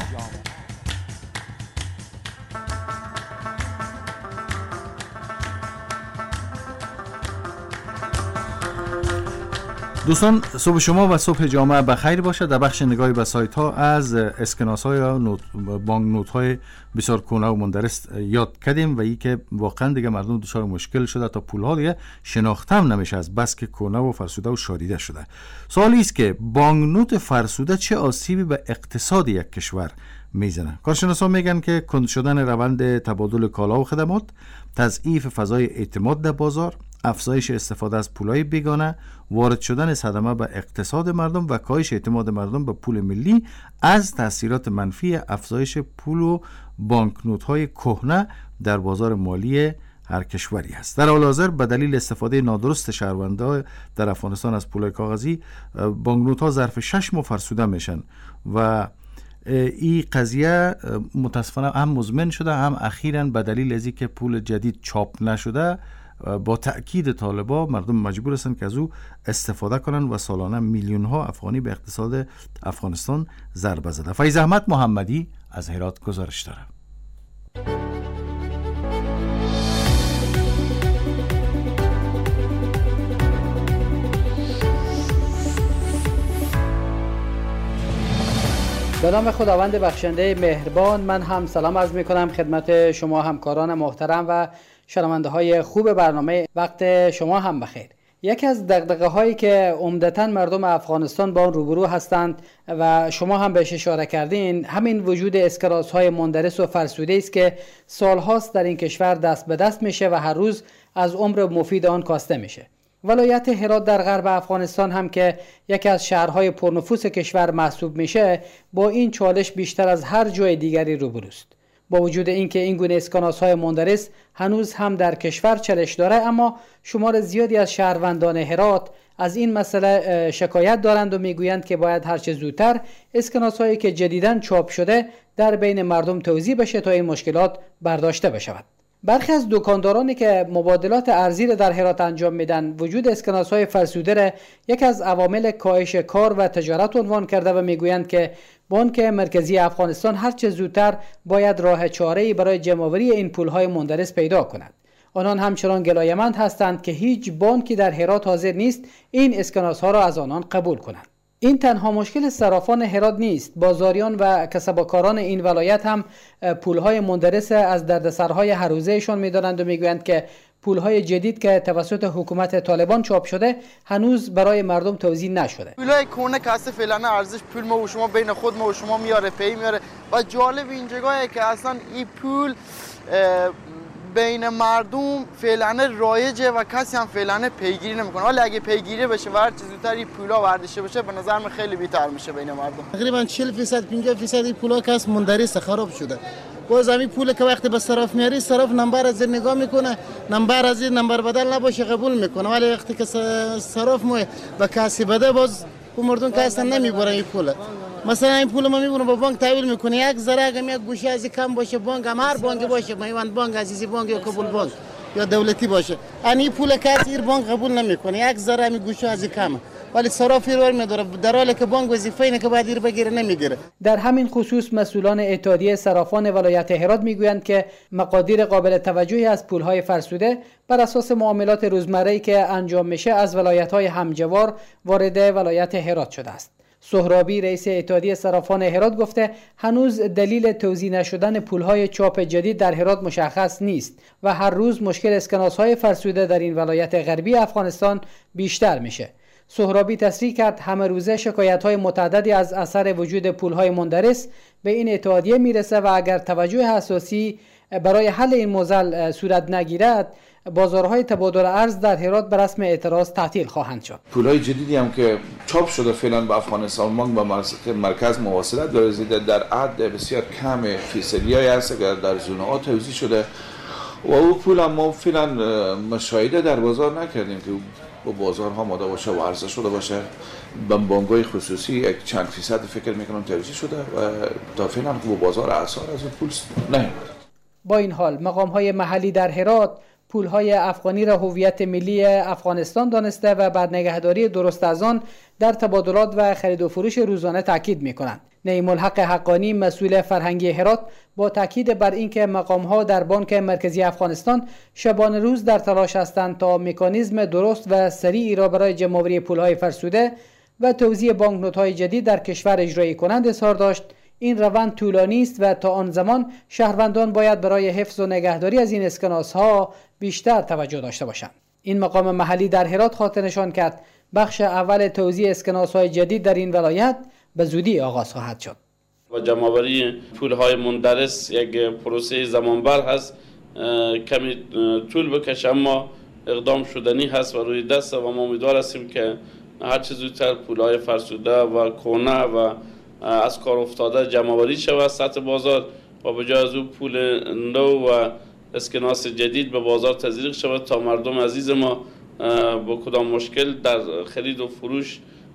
دوستان صبح شما و صبح جامعه بخیر باشه. در بخش نگاهی به سایت ها از اسکناس های یا بانک نوت های بسیار کهنه و مندرس یاد کردیم و ای که واقعا دیگه مردم دچار مشکل شده تا پول ها دیگه شناخته هم نمیشه از بس که کهنه و فرسوده و شاریده شده. سوالی است که بانک نوت فرسوده چه آسیبی به اقتصاد یک کشور میزنه؟ کارشناسان میگن که کند شدن روند تبادل کالا و خدمات، تضعیف فضای اعتماد در بازار، افزایش استفاده از پولای بیگانه، وارد شدن صدمه به اقتصاد مردم و کاهش اعتماد مردم به پول ملی از تاثیرات منفی افزایش پول و بانکنوت‌های کهنه در بازار مالی هر کشوری است. در حال حاضر به دلیل استفاده نادرست شهروندان در افغانستان از پولای کاغذی، بانکنوت‌ها ظرف شش ماه فرسوده میشن و این قضیه متاسفانه هم مزمن شده، هم اخیراً به دلیل از اینکه پول جدید چاپ نشده با تأکید طالبا مردم مجبور هستند که از او استفاده کنند و سالانه میلیون ها افغانی به اقتصاد افغانستان ضربه زده. فیض احمد محمدی از هرات گزارش داره. به نام خداوند بخشنده مهربان، من هم سلام عرض می کنم خدمت شما همکاران محترم و شنونده های خوب برنامه. وقت شما هم بخیر. یکی از دغدغه هایی که عمدتاً مردم افغانستان با آن روبرو هستند و شما هم بهش اشاره کردین، همین وجود اسکناس های مندرس و فرسوده است که سالهاست در این کشور دست به دست میشه و هر روز از عمر مفید آن کاسته میشه. ولایت هرات در غرب افغانستان هم که یکی از شهرهای پرنفوذ کشور محسوب میشه، با این چالش بیشتر از هر جای دیگری روبروست. با وجود اینکه این گونه اسکناس‌های مندرس هنوز هم در کشور چالش داره، اما شمار زیادی از شهروندان هرات از این مسئله شکایت دارند و میگویند که باید هرچه زودتر اسکناس‌هایی که جدیداً چاپ شده در بین مردم توزیع بشه تا این مشکلات برداشته بشود. برخی از دکاندارانی که مبادلات ارزی را در هرات انجام میدن، وجود اسکناس‌های فرسوده را یک از عوامل کاهش کار و تجارت عنوان کرده و میگویند که بانک مرکزی افغانستان هرچه زودتر باید راه چاره‌ای برای جمع‌آوری این پول‌های مندرس پیدا کند. آنان همچنان گلایه‌مند هستند که هیچ بانکی در هرات حاضر نیست این اسکناس‌ها را از آنان قبول کند. این تنها مشکل صرافان هرات نیست. بازاریان و کسب‌وکاران این ولایت هم پول‌های مندرس از دردسرهای هر روزهشان می‌دانند و می‌گویند که پول‌های جدید که توسط حکومت طالبان چاپ شده هنوز برای مردم توزیع نشده. پولای کهنه که اصلا فعلا ارزش پول ما و شما بین خود ما و شما میاره پی میاره و جالب این جگاهه که اصلا این پول بین مردم فعلا رایجه و کسی هم فعلا پیگیری نمیکنه. ولی اگه پیگیری بشه و هر چیز زودتر این پولا ورداشته بشه، به نظر من خیلی بهتر میشه بین مردم. تقریبا چهل درصد پنجاه درصد این پولا که از مندرس خراب شده. باز همین پول که وقتی به صراف میاری، صراف نمبر از نگاه میکنه، نمبر از نمبر بدل نباشه قبول میکنه، ولی وقتی که صراف مو به کسی بده، باز کو مردم که اصلا نمیبره این پول. مثلا این پول ما میبرم با بانک تحویل میکنه، یک ذره اگه یک گوشه از کم باشه، بانک هم هر بانکی باشه، میوند بانک، عزیزی بانک یا قبول بانک یا دولتی باشه، این پول که از این بانک قبول نمیکنه، یک ذره می گوشه از کم، ولی صرافی رو میداره، در حالی که بانک وظیفه اینه که باید این بگیره نمیگیره. در همین خصوص مسئولان اتحادیه صرافان ولایت هرات میگویند که مقادیر قابل توجهی از پولهای فرسوده بر اساس معاملات روزمره‌ای که انجام میشه از ولایت‌های همجوار وارد ولایت هرات شده است. سهرابی رئیس اتحادیه صرافان هرات گفته هنوز دلیل توزیع نشدن پولهای چاپ جدید در هرات مشخص نیست و هر روز مشکل اسکناس‌های فرسوده در این ولایت غربی افغانستان بیشتر میشه. سهرابی تصریح کرد همه روزه شکایت‌های متعددی از اثر وجود پولهای مندرس به این اتحادیه میرسه و اگر توجه اساسی برای حل این موضوع صورت نگیرد، بازارهای تبادل ارز در هرات به رسم اعتراض تعطیل خواهند شد. پولهای جدیدی هم که چاپ شده فعلا به افغانستان بانک به مرکز مواصلت داره، در عدد بسیار کم فیصدیایی هست که در زونه ها توزیع شده و او پول هم ما فعلا مشاهده در بازار نکردیم که با بازارها ماده باشه و عرضه شده باشه. به بانک‌های خصوصی یک چند فیصد فکر میکنم توزیع شده و تا فعلا با بازار اثر از اون پول نیامده. با این حال مقام‌های محلی در هرات پولهای افغانی را هویت ملی افغانستان دانسته و بر نگهداری درست از آن در تبادلات و خرید و فروش روزانه تاکید می‌کنند. نعیم الحق حقانی مسئول فرهنگی هرات با تاکید بر اینکه مقام‌ها در بانک مرکزی افغانستان شبانه روز در تلاش هستند تا مکانیزم درست و سریعی را برای جمع‌آوری پولهای فرسوده و توزیع بانکنوت‌های جدید در کشور اجرایی کنند اظهار داشت. این روند طولانی است و تا آن زمان شهروندان باید برای حفظ و نگهداری از این اسکناس‌ها بیشتر توجه داشته باشند. این مقام محلی در هرات خاطر نشان کرد بخش اول توزیع اسکناس‌های جدید در این ولایت به زودی آغاز خواهد شد. و جمع‌آوری پول‌های مندرس یک پروسه زمانبر هست، کمی طول بکشه اما اقدام شدنی هست و روی دست و ما امیدوار هستیم که هر چه زودتر پول‌های فرسوده و کهنه و از کار افتاده جمع‌آوری شود سطح بازار و به جای از او پول نو و اسکناس جدید به بازار تزریق شود تا مردم عزیز ما با کدام مشکل در خرید و فروش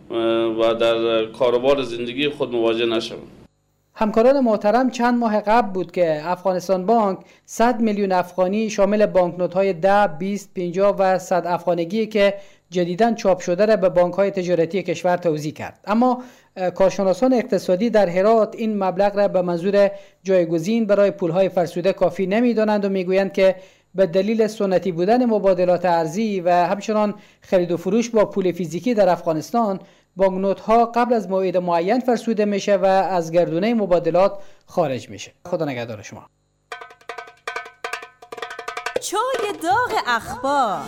و در کاروبار زندگی خود مواجه نشوند. همکاران محترم، چند ماه قبل بود که افغانستان بانک صد میلیون افغانی شامل بانکنوت‌های ده، بیست، پنجاه و صد افغانگی که جدیداً چاپ شده را به بانک‌های تجارتی کشور توزیع کرد. اما کارشناسان اقتصادی در هرات این مبلغ را به منظور جایگزین برای پول‌های فرسوده کافی نمی‌دانند و می‌گویند که به دلیل سنتی بودن مبادلات ارزی و همچنان خرید و فروش با پول فیزیکی در افغانستان بانکنوت ها قبل از موعد معین فرسوده میشه و از گردونه مبادلات خارج میشه. خدا نگهدار شما. چای داغ اخبار،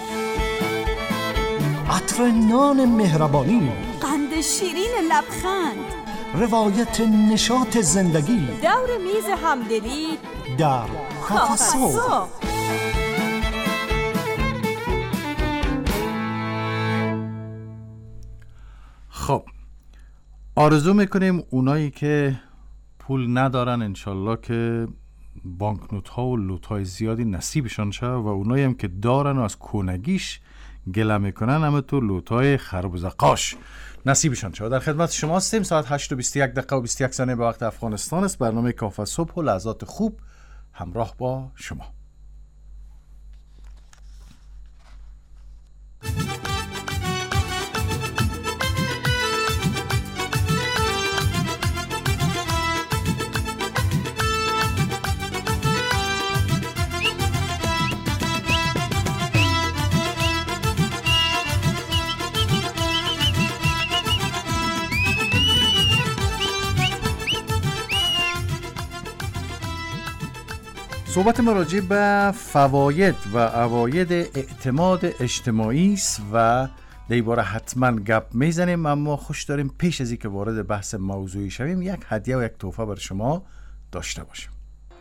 عطر نان مهربانی، قند شیرین لبخند، روایت نشاط زندگی، دور میز همدلی در کافه صبح. خب آرزو میکنیم اونایی که پول ندارن انشالله که بانکنوت ها و لوت های زیادی نصیبشان شه و اونایی هم که دارن و از کونگیش گله میکنن همه تو لوت های خربوزه قاش نصیبشان شه. در خدمت شما هستیم. ساعت هشت و بیست و یک دقیقه و بیست و یک ثانیه به وقت افغانستان است. برنامه کافه صبح و لحظات خوب همراه با شما. صحبت ما راجع به فواید و عواید اعتماد اجتماعی است و در باره حتما گپ میزنیم، اما خوش داریم پیش از اینکه وارد بحث موضوعی شویم یک هدیه و یک تحفه بر شما داشته باشیم.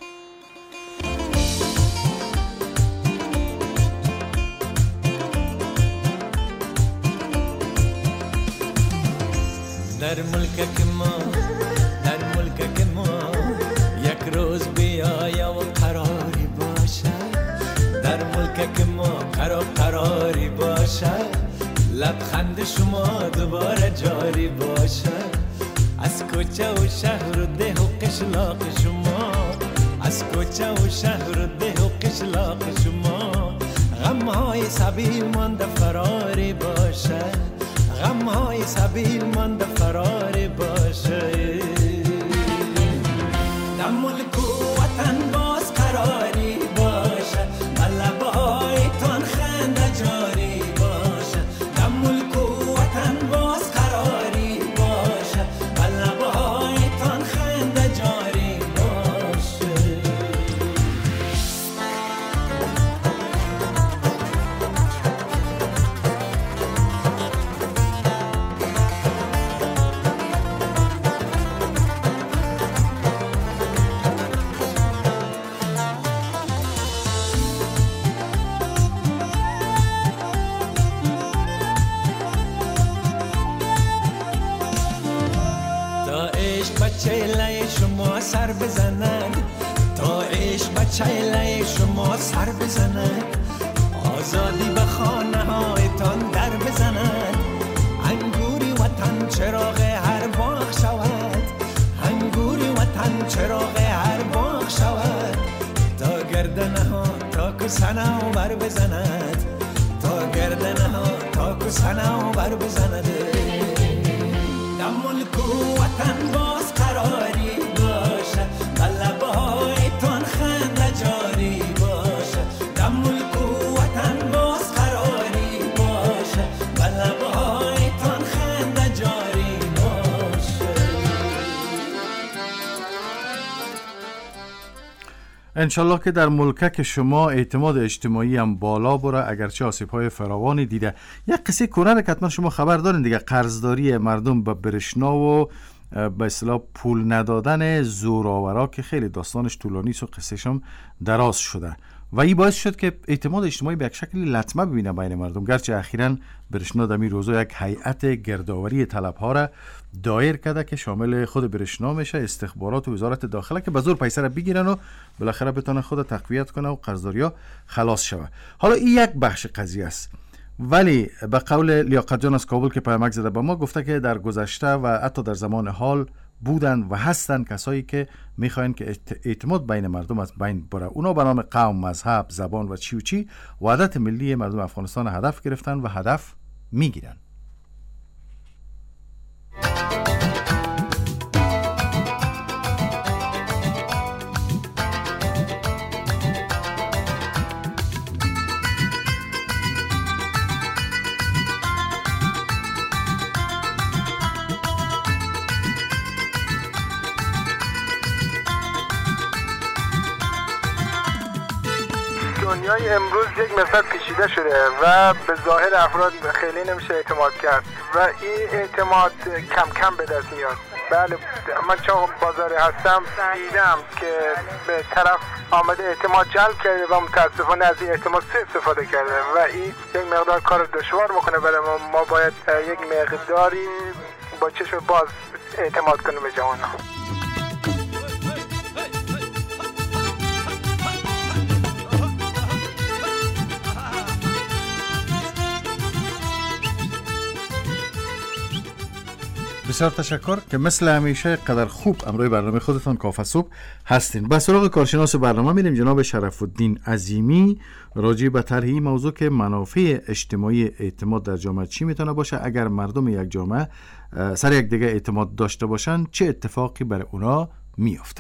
در ملک ما در ملک ما یک روز بیایا و قراری باشه، در ملک ما قرار قراری باشه، لبخند شما دوباره جاری باشه، از کوچه و شهر و ده و قشلاق شما، از کوچه و شهر و ده و قشلاق شما، غمهای سبیل مانده فراری باشه، غمهای سبیل مانده فراری باشه، در ملک و وطن باز قراری باشه، لبهای تان خنده جاری باشه، در ملک و وطن باز قراری باشه، لبهای تان خنده جاری باشه. چیله شما سر بزند، تا عشق به چیله شما سر بزند، آزادی به خانه هایتان در بزند، انگوری وطن چراغ هر باغ شود، انگوری وطن چراغ هر باغ شود، تا گردنه ها تا کسنه و بر بزند، تا گردنه ها تا کسنه و بر بزند، در ملک و وطن باز قراری باشه، لبهای تان خنده جاری باشه، در ملک و وطن باز قراری باشه، لبهای تان خنده جاری باشه. انشالله که در ملکک شما اعتماد اجتماعی هم بالا بره، اگرچه آسیب‌های فراوانی دیده. یک قصه کهنه که حتما شما خبر دارین دیگه، قرضداری مردم به برشنا و به اصطلاح پول ندادن زورآورا که خیلی داستانش طولانی است و قصه‌ش هم دراز شده و این باعث شد که اعتماد اجتماعی به یک شکلی لطمه ببینه بین مردم. گرچه اخیراً برشنا در این روزا یک هیئت گردآوری طلب‌ها را دایر کرده که شامل خود برشنا میشه، استخبارات و وزارت داخله، که به زور پیسه را بگیرن و بالاخره بتونن خود تقویت کنه و قرضداری‌ها خلاص شوه. حالا این یک بخش قضیه است، ولی به قول لیاقت جان از کابل که پیامک زده به ما، گفته که در گذشته و حتی در زمان حال بودن و هستن کسایی که میخواین که اعتماد بین مردم از بین بره. اونا به نام قوم، مذهب، زبان و چی و چی وحدت ملی مردم افغانستان هدف گرفتن و هدف میگیرن. دنیای امروز یک مقدار پیچیده شده و به ظاهر افراد خیلی نمیشه اعتماد کرد و این اعتماد کم کم به دست میاد. بله من چون بازاری هستم دیدم که به طرف آمده اعتماد جلب کرده و متاسفانه از این اعتماد سوء استفاده کرده و این یک مقدار کار دشوار بکنه برای ما. ما باید یک مقداری با چشم باز اعتماد کنیم به جوانان. بسیار تشکر که مثل همیشه قدر خوب امروی برنامه خودتان کافه صبح هستین. به سراغ کارشناس برنامه میریم. جناب شرف الدین عظیمی راجع به طرح این موضوع که منافع اجتماعی اعتماد در جامعه چی میتونه باشه، اگر مردم یک جامعه سر یک دیگه اعتماد داشته باشن چه اتفاقی برای اونا میفته؟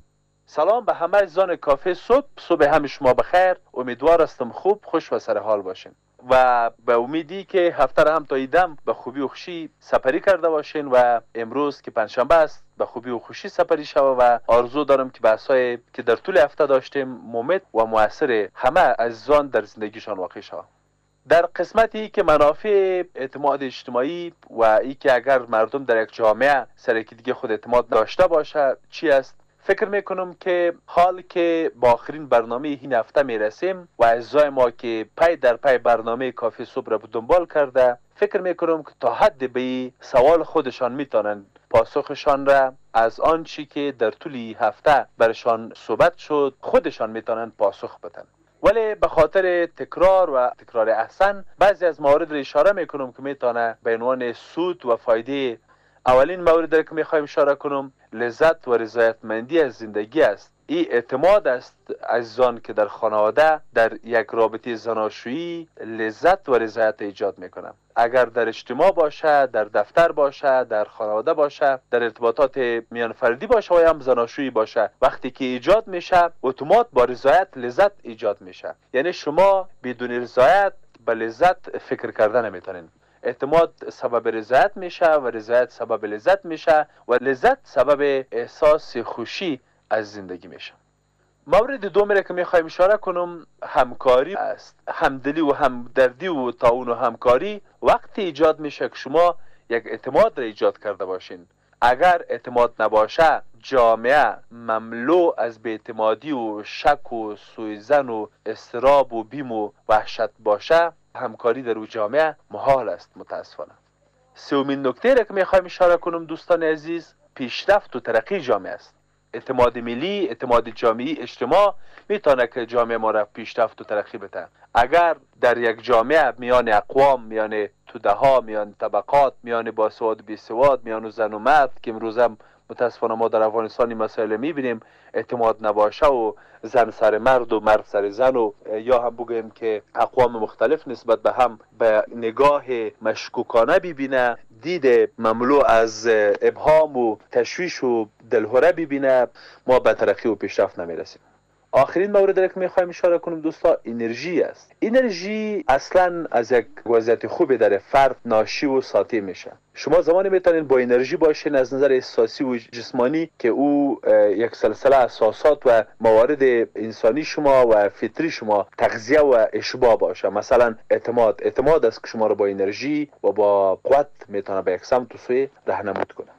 سلام به همه عزیزان کافه صبح. صبح همه شما بخیر. امیدوار هستم خوب خوش و سر حال باشین و به امیدی که هفته را هم تا ایدم به خوبی و خوشی سپری کرده باشین و امروز که پنجشنبه است به خوبی و خوشی سپری شوه و آرزو دارم که بحث‌های که در طول هفته داشتیم مفید و مؤثر همه عزیزان در زندگیشان واقع شوه. در قسمتی که منافع اعتماد اجتماعی و ای که اگر مردم در یک جامعه سر یکی دیگه خود اعتماد داشته باشه چی است، فکر میکنم که حال که با آخرین برنامه این هفته میرسیم و اعضای ما که پای در پای برنامه کافی صبح را دنبال کرده، فکر میکنم که تا حد به سوال خودشان میتونن پاسخشان را از آنچه که در طول هفته برشان صحبت شد خودشان میتونن پاسخ بدن. ولی به خاطر تکرار و تکرار احسن بعضی از موارد را اشاره میکنم که میتونه به عنوان سود و فایده. اولین مورد که میخوایم اشاره کنم لذت و رضایتمندی از زندگی است. این اعتماد است عزیزان که در خانواده در یک رابطه زناشویی لذت و رضایت ایجاد میکنه. اگر در اجتماع باشه، در دفتر باشه، در خانواده باشه، در ارتباطات میان فردی باشه و یا هم زناشویی باشه، وقتی که ایجاد میشه اتومات با رضایت لذت ایجاد میشه. یعنی شما بدون رضایت به لذت فکر کردن نمیتونین. اعتماد سبب رضایت میشه و رضایت سبب لذت میشه و لذت سبب احساس خوشی از زندگی میشه. مورد دومی که میخوایم اشاره کنم همکاری است. همدلی و همدردی و تعاون و همکاری وقتی ایجاد میشه که شما یک اعتماد را ایجاد کرده باشین. اگر اعتماد نباشه جامعه مملو از بی‌اعتمادی و شک و سوءظن و اضطراب و بیم و وحشت باشه، همکاری در او جامعه محال است متاسفانه. سومین نکته را که میخوایم اشاره کنم دوستان عزیز پیشرفت و ترقی جامعه است. اعتماد ملی، اعتماد جامعی، اجتماع میتونه که جامعه ما را پیشرفت و ترقی بده. اگر در یک جامعه میان اقوام، میان توده ها، میان طبقات، میان باسواد و بیسواد، میان زن و مرد که امروز هم متاسفانه ما در افغانستان این مسائل میبینیم اعتماد نباشه و زن سر مرد و مرد سر زن و یا هم بگویم که اقوام مختلف نسبت به هم به نگاه مشکوکانه ببینه، دید مملو از ابهام و تشویش و دلهره ببینه، ما به ترقی و پیشرفت نمیرسیم. آخرین مورد که میخوایم اشاره کنیم دوستا انرژی است. انرژی اصلا از یک وضعیت خوبی در فرد ناشی و ساطع میشه. شما زمانی میتونید با انرژی باشین از نظر احساسی و جسمانی که او یک سلسله اساسات و موارد انسانی شما و فطری شما تغذیه و اشباع باشه. مثلا اعتماد اعتماد است که شما رو با انرژی و با قوت میتونه به یک سمت و سوی راهنمود کنه.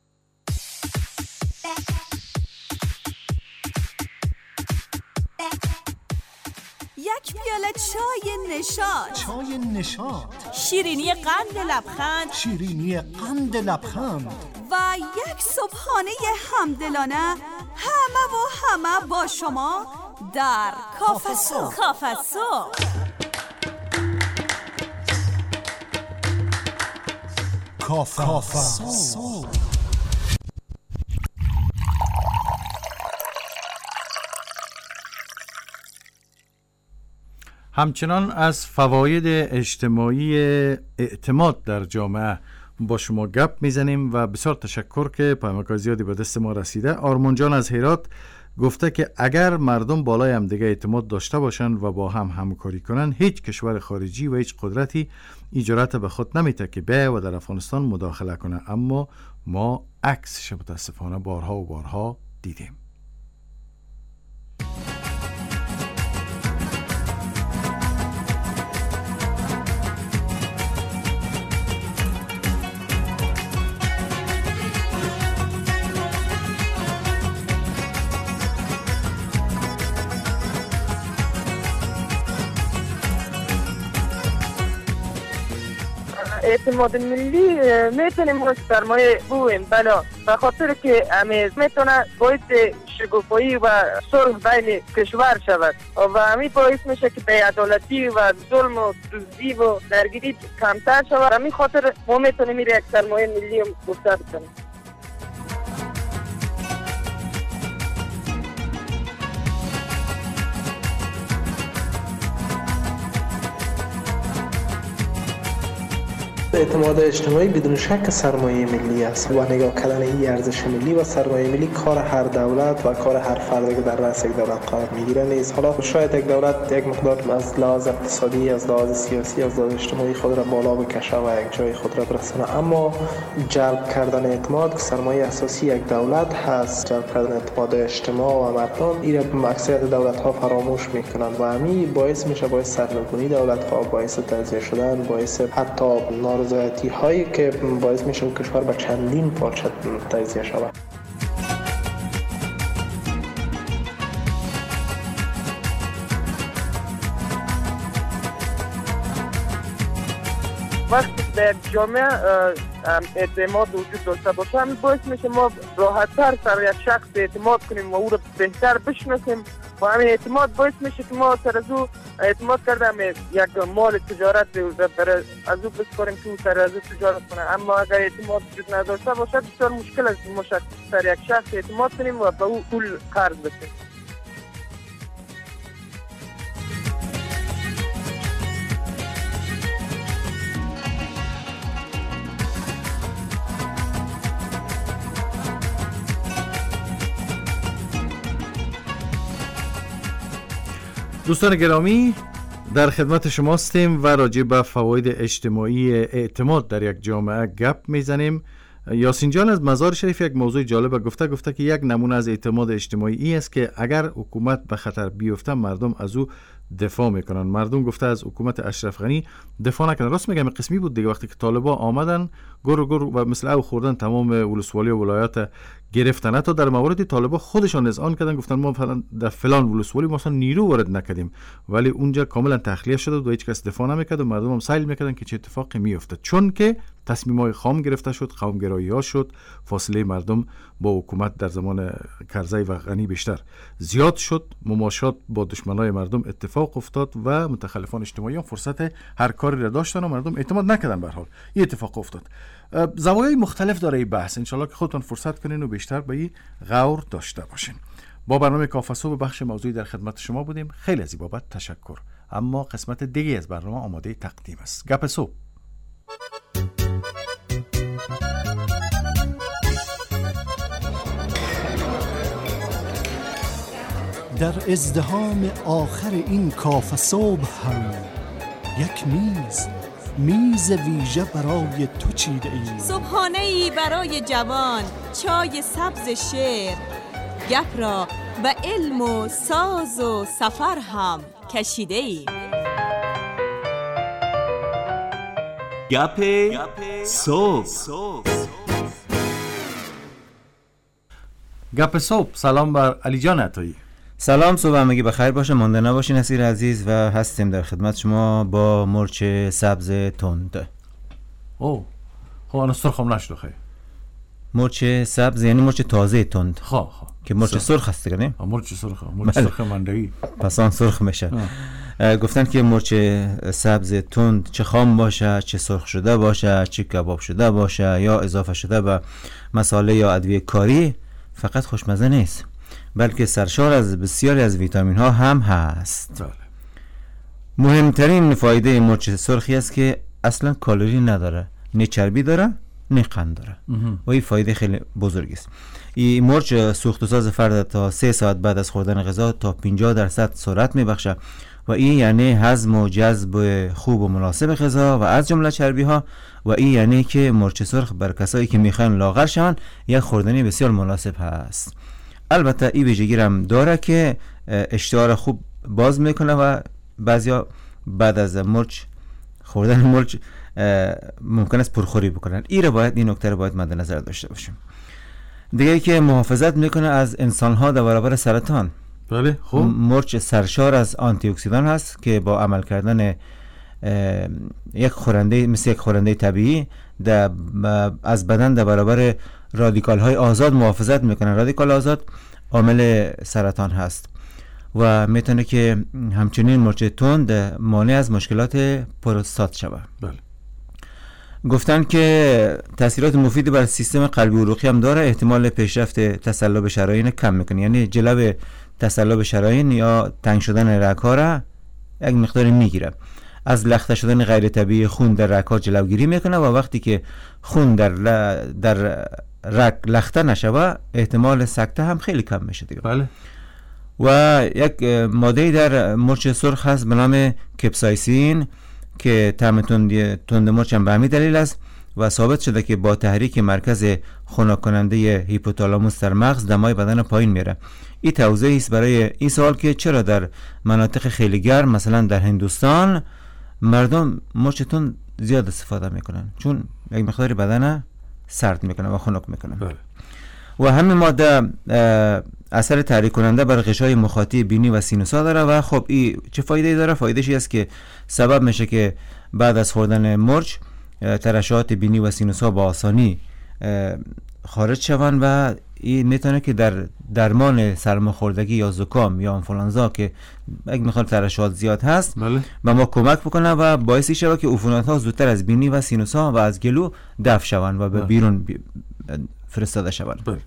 یک پیاله چای نشاط، چای نشاط، شیرینی قند لبخند، شیرینی قند لبخند و یک صبحانه همدلانه همه و همه با شما در کافه صبح. کافه صبح کافه صبح. همچنان از فواید اجتماعی اعتماد در جامعه با شما گپ میزنیم و بسیار تشکر که پیامک‌های زیادی به دست ما رسیده. آرمان جان از هرات گفته که اگر مردم بالای هم دیگه اعتماد داشته باشن و با هم همکاری کنن هیچ کشور خارجی و هیچ قدرتی اجازه به خود نمیده که به و در افغانستان مداخله کنه، اما ما عکسش متاسفانه بارها و بارها دیدیم. اعتماد ملی میتونیم ما سرمایه بویم بلا به خاطر که امیز میتونه باعث شکوفایی و صلح بین کشور شود و همین باعث میشه که بی‌عدالتی و ظلم و دزدی و درگیری کمتر شود. همین خاطر ما میتونیم یک سرمایه ملی گفته بکنیم. اعتماد اجتماعی بدون شک سرمایه ملی است و نگاه کردن این ارزش ملی و سرمایه ملی کار هر دولت و کار هر فردی که در رأس یک دولت قرار میگیره نیست. حالا شاید یک دولت یک مقدار از لحاظ اقتصادی، از لحاظ سیاسی، از لحاظ اجتماعی خود را بالا بکشه و یک جای خود را برسونه، اما جلب کردن اعتماد سرمایه اساسی یک دولت هست. جلب کردن اعتماد اجتماع و مردم این را اکثریت دولت ها فراموش میکنند و همین باعث میشه باعث سرنگونی دولت ها، باعث تجزیه شدن، باعث حتی نارضایتی هایی که باعث میشه کشور به چندین پارچه تجزیه شود. وقتی در جامعه اعتماد وجود داشته باشه همین باعث میشه ما راحت‌تر سر یک شخص اعتماد کنیم و او را بهتر بشناسیم و همین اعتماد باعث میشه که ما سر از او اعتماد کردم یک مال تجارت برای از او بسپاریم که او سر از او تجارت کنه. اما اگر اعتماد وجود نداشته باشه بسیار مشکل است ما سر یک شخص اعتماد کنیم و به او پول قرض بدیم. دوستان گرامی، در خدمت شماستیم و راجع به فواید اجتماعی اعتماد در یک جامعه گپ میزنیم. یاسین جان از مزار شریف یک موضوع جالب گفته گفته که یک نمونه از اعتماد اجتماعی است که اگر حکومت به خطر بیفته مردم از او دفاع میکنن. مردم گفته از حکومت اشرف غنی دفاع نکنن. راست میگم قسمی بود دیگه، وقتی که طالبا آمدن گر گر و مثل او خوردن تمام ولسوالی و ولایات گرفتن. حتی در موارد طالبا خودشان اذعان کردن، گفتن ما فلان در فلان ولسوالی ما اصلا نیرو وارد نکردیم، ولی اونجا کاملا تخلیه شده و هیچ کس دفاع نمیکرد و مردم هم سیل میکردن که چه اتفاقی میافتاد، چون که تصمیم‌های خام گرفته شد، قوم‌گرایی‌ها شد، فاصله مردم با حکومت در زمان کرزی و غنی بیشتر زیاد شد، مماشات با دشمنای مردم اتفاق افتاد و متخلفان اجتماعی هم فرصت هر کاری را داشتن و مردم اعتماد نکردن. به هر حال این اتفاق افتاد. زوایای مختلف داره این بحث، انشالله که خودتون فرصت کنین و بیشتر به این غور داشته باشین. با برنامه کافه صبح بخش موضوعی در خدمت شما بودیم. خیلی از این بابت تشکر. اما قسمت دیگه از برنامه آماده تقدیم است. گپ صبح. در ازدحام آخر این کافه صبح هم یک میز میز ویژه برای تو چیده ایم. صبحانه ای برای جوان، چای سبز شعر، گپ را به علم و ساز و سفر هم کشیده ایم. گپ صبح. گپ صبح. سلام بر علی جان عطایی. سلام، صبح همگی بخیر باشه، مانده نباشین اسیر عزیز، و هستیم در خدمت شما با مرچ سبز تند. او خب انا سرخم نشد خیلی. مرچ سبز یعنی مرچ تازه تند. خواه خواه که مرچ سرخ هست دیگه، نه؟ مرچ سرخ، مرچ سرخ مندهی. پس آن سرخ میشه. گفتن که مرچ سبز تند چه خام باشه، چه سرخ شده باشه، چه کباب شده باشه یا اضافه شده به مصالحه یا ادویه کاری، فقط خوشمزه نیست، بلکه سرشار از بسیاری از ویتامین ها هم هست. بله. مهمترین فایده مرچ سرخی است که اصلا کالری نداره، نه چربی داره نه قند داره و این فایده خیلی بزرگی است. این مرچ سوخت و ساز فرد تا سه ساعت بعد از خوردن غذا تا پنجاه درصد سرعت میبخشه و این یعنی هضم و جذب خوب و مناسب غذا و از جمله چربی ها، و این یعنی که مرچ سرخ بر کسایی که میخوان لاغر شون یک خوردنی بسیار مناسب هست. البته این ویژگی هم داره که اشتها خوب باز میکنه و بعضیا بعد از مرچ خوردن مرچ ممکن است پرخوری بکنن. این رو باید این نکته رو باید مد نظر داشته باشیم. دیگه که محافظت میکنه از انسان‌ها در برابر سرطان. بله. خب مرچ سرشار از آنتی اکسیدان هست که با عمل کردن یک خورنده مثل یک خورنده طبیعی در از بدن در برابر رادیکال های آزاد محافظت میکنه. رادیکال آزاد عامل سرطان هست و میتونه که همچنین مرچ تند مانع از مشکلات پروستات شود. بله. گفتن که تاثیرات مفیدی بر سیستم قلبی عروقی هم داره. احتمال پیشرفت تصلب شرايين کم میکنه، یعنی جلب تصلب شرايين یا تنگ شدن رگ‌ها را یک مقداری میگیره. از لخته شدن غیر طبیعی خون در رگ‌ها جلوگیری میکنه و وقتی که خون در ل... در رگ لخته نشوه احتمال سکته هم خیلی کم میشه دیگه. بله. و یک ماده در مرچ سرخ هست به نام کپسایسین که طعم تند تند مرچ هم به همین دلیل است و ثابت شده که با تحریک مرکز خنک کننده هیپوتالاموس در مغز دمای بدن پایین میره. این توضیحی است برای این سوال که چرا در مناطق خیلی گرم مثلا در هندوستان مردم مرچ تند زیاد استفاده میکنن، چون یک مقداری بدن سرد میکنه و خنک میکنه. بله. و همین ماده اثر تحریک کننده بر غشای مخاطی بینی و سینوسا داره و خب این چه فایده داره؟ فایده‌ش است که سبب میشه که بعد از خوردن مرچ ترشحات بینی و سینوسا با آسانی خارج شوند و این میتونه که در درمان سرماخوردگی یا زکام یا آنفولانزا که یک مقدار ترشحات زیاد هست بله. و ما کمک بکنه و باعثی شود که عفونت ها زودتر از بینی و سینوسا و از گلو دفع شوند و به بیرون بی... فرستاده شوند. بله.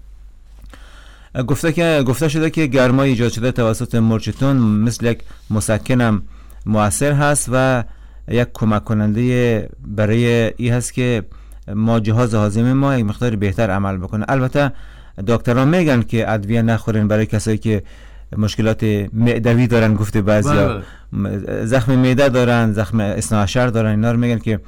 گفته که گفته شده که گرمای ایجاد شده توسط مرچ تند مثل یک مسکن هم مؤثر هست و یک کمک کننده برای این هست که ما جهاز هاضمه ما یک مقدار بهتر عمل بکنه. البته دکتران میگن که ادویه نخورین برای کسایی که مشکلات معدوی دارن، گفته بعضیا زخم معده دارن، زخم اثنا عشر دارن، اینا رو میگن که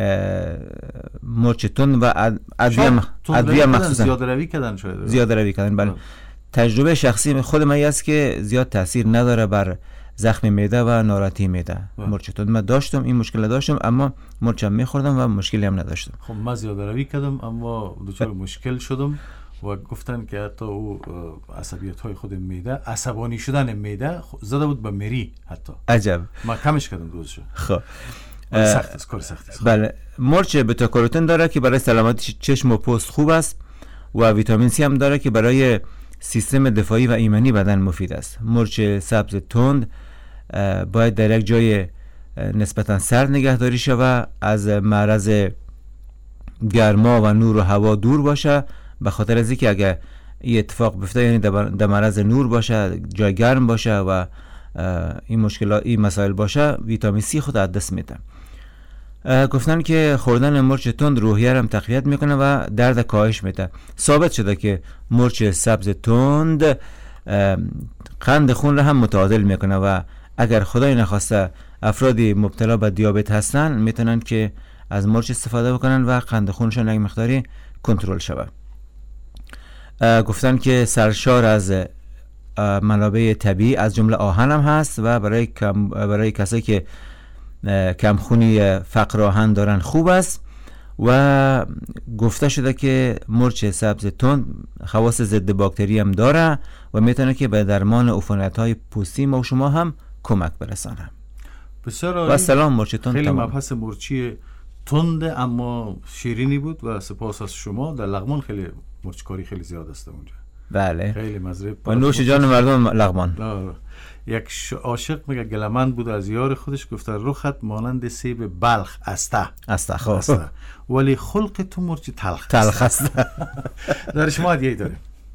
مرچ تند و ادویه ادویه مخصوصا زیاده روی کردن شاید زیاده روی کردن. بله. تجربه شخصی خود من است که زیاد تاثیر نداره بر زخم معده و ناراحتی معده. مرچ تند من داشتم، این مشکل داشتم، اما مرچم میخوردم و مشکلی هم نداشتم. خب من زیاده روی کردم اما دچار مشکل شدم و گفتن که حتی او عصبیت های خود معده، عصبانی شدن معده زده بود به مری حتی. عجب. ما کمش کردم دوزشو. خب سخت است، کار سخت است. بله. مرچ بتا کاروتن داره که برای سلامتی چشم و پوست خوب است و ویتامین سی هم داره که برای سیستم دفاعی و ایمنی بدن مفید است. مرچ سبز تند باید در یک جای نسبتا سرد نگهداری شود، از معرض گرما و نور و هوا دور باشه، به خاطر از اینکه اگه این اتفاق بیفته یعنی در معرض نور باشه، جای گرم باشه و این مشکلات این مسائل باشه، ویتامین سی خود از دست میده. گفتن که خوردن مرچ تند روحیه را هم تقویت میکنه و درد کاهش میده. ثابت شده که مرچ سبز تند قند خون را هم متعادل میکنه و اگر خدای نخواسته افرادی مبتلا به دیابت هستن میتونن که از مرچ استفاده بکنن و قند خونشون یک مقداری کنترل شود. گفتن که سرشار از منابع طبیعی از جمله آهن هم هست و برای کم برای کسایی که کمخونی فقر آهن دارن خوب است و گفته شده که مرچ سبز تند خواص ضد باکتری هم داره و میتونه که به درمان عفونت‌های پوستی ما و شما هم کمک برسانه. بسیار و سلام مرچ تند. خیلی مبحث مرچی تند اما شیرینی بود و سپاس از شما. در لغمان خیلی مرچکاری خیلی زیاد است اونجا. بله. خیلی مزرب و نوش جان مردم لغمان. یک عاشق میگه گلمند بود از یار خودش، گفته رخت مانند سیب بلخ استه استه خب ولی خلق تو مرچ تلخ تلخ است. در شما هدیه‌ای داره.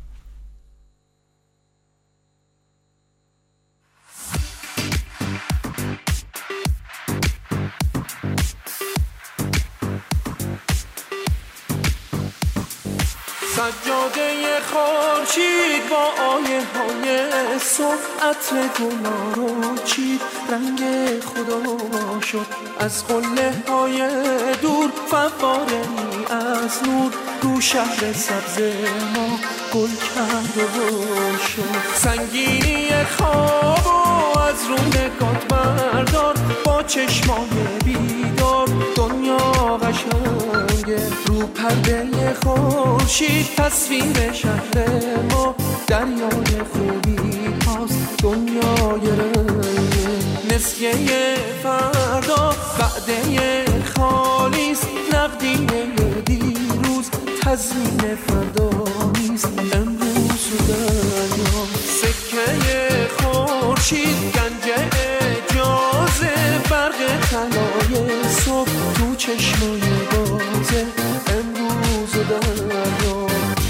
سجاده خورشید با آیه های صبح عطر گلا رو چید، رنگ خدا شد از قله های دور، فواره از نور رو شهر سبز ما گل کرد و گل شد. سنگینی خواب و از رو نگات بردار، با چشمای بیدار دنیا قشنگه، رو پرده خورشید تصویر شهر ما، دریای خوبی هاست دنیای رنگه. نسیه فردا وعده خالیست، نقدینه دیروز تضمین فردا نیست. امروز و دریا سکه خورشید گنج اجازه، برق طلای صبح تو چشمای بازه. امروز و دریا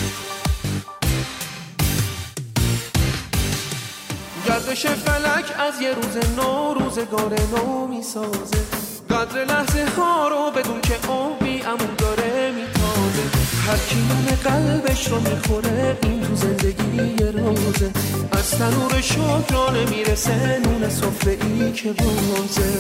گردش فلک از یه روز نو روزگار نو میسازه، قدر لحظه ها رو بدون که عمری عمون داره میتازه. هر کی نون قلبش رو میخوره این تو زندگی یه روزه، از تنور شکرانه میرسه نون سفره ای که بازه.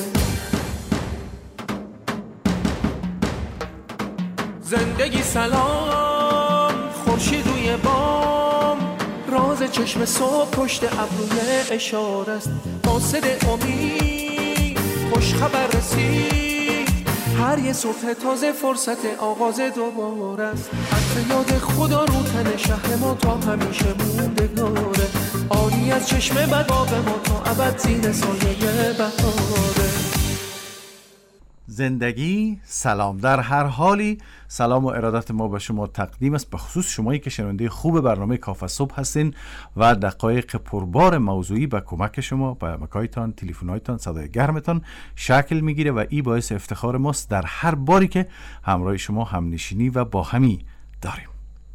زندگی سلام خورشید روی بام، راز چشم صبح پشت ابروی اشاره است. قاصد امید خوش خبر رسید، هر یه صبح تازه فرصت آغاز دوباره است. عطر یاد خدا رو تن شهر ما تا همیشه موندگاره، عالی از چشم بد باغ ما تا ابد زیر سایه بهاره. زندگی سلام، در هر حالی سلام و ارادت ما به شما تقدیم است، به خصوص شمایی که شنونده خوب برنامه کافه صبح هستین و دقایق پربار موضوعی به کمک شما به مکایتان، تلفن‌هایتان، صدای گرمتان شکل میگیره و این باعث افتخار ماست در هر باری که همراه شما همنشینی و با همی داریم.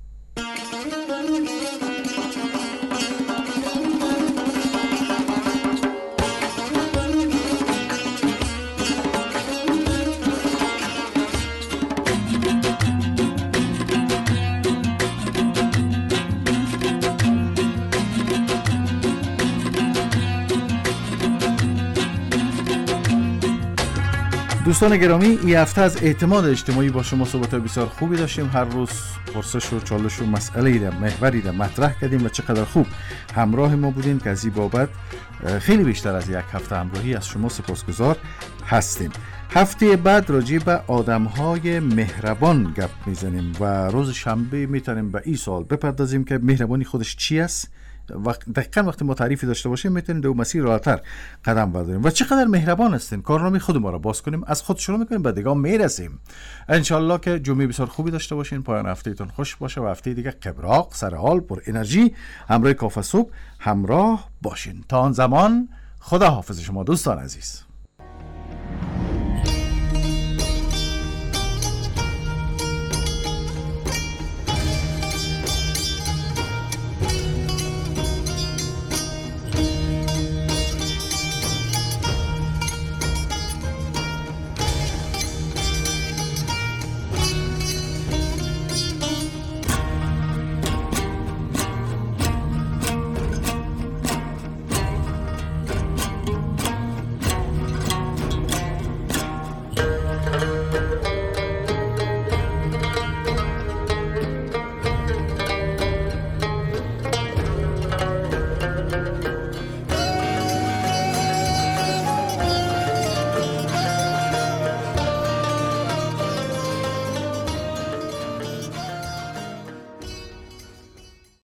دوستان گرامی، این هفته از اعتماد اجتماعی با شما صحبت بسیار خوبی داشتیم. هر روز پرسش و چالش و مسئله را محوری را مطرح کردیم و چقدر خوب همراه ما بودین که از این بابت خیلی بیشتر از یک هفته همراهی از شما سپاسگزار هستیم. هفته بعد راجع به آدم‌های مهربان گپ میزنیم و روز شنبه میتونیم به این سوال بپردازیم که مهربانی خودش چی است. وقت دقیقاً وقتی ما تعریفی داشته باشیم میتونیم در مسیر راحت‌تر قدم برداریم و چقدر مهربان هستین. کارنامه خود ما را باز کنیم، از خود شروع میکنیم، به دیگه میرسیم. انشالله که جمعه بسیار خوبی داشته باشین، پایان هفتهتون خوش باشه و هفته دیگه قبراق سر حال پر انرژی همراه کافه صبح همراه باشین. تا آن زمان خدا حافظ شما دوستان عزیز.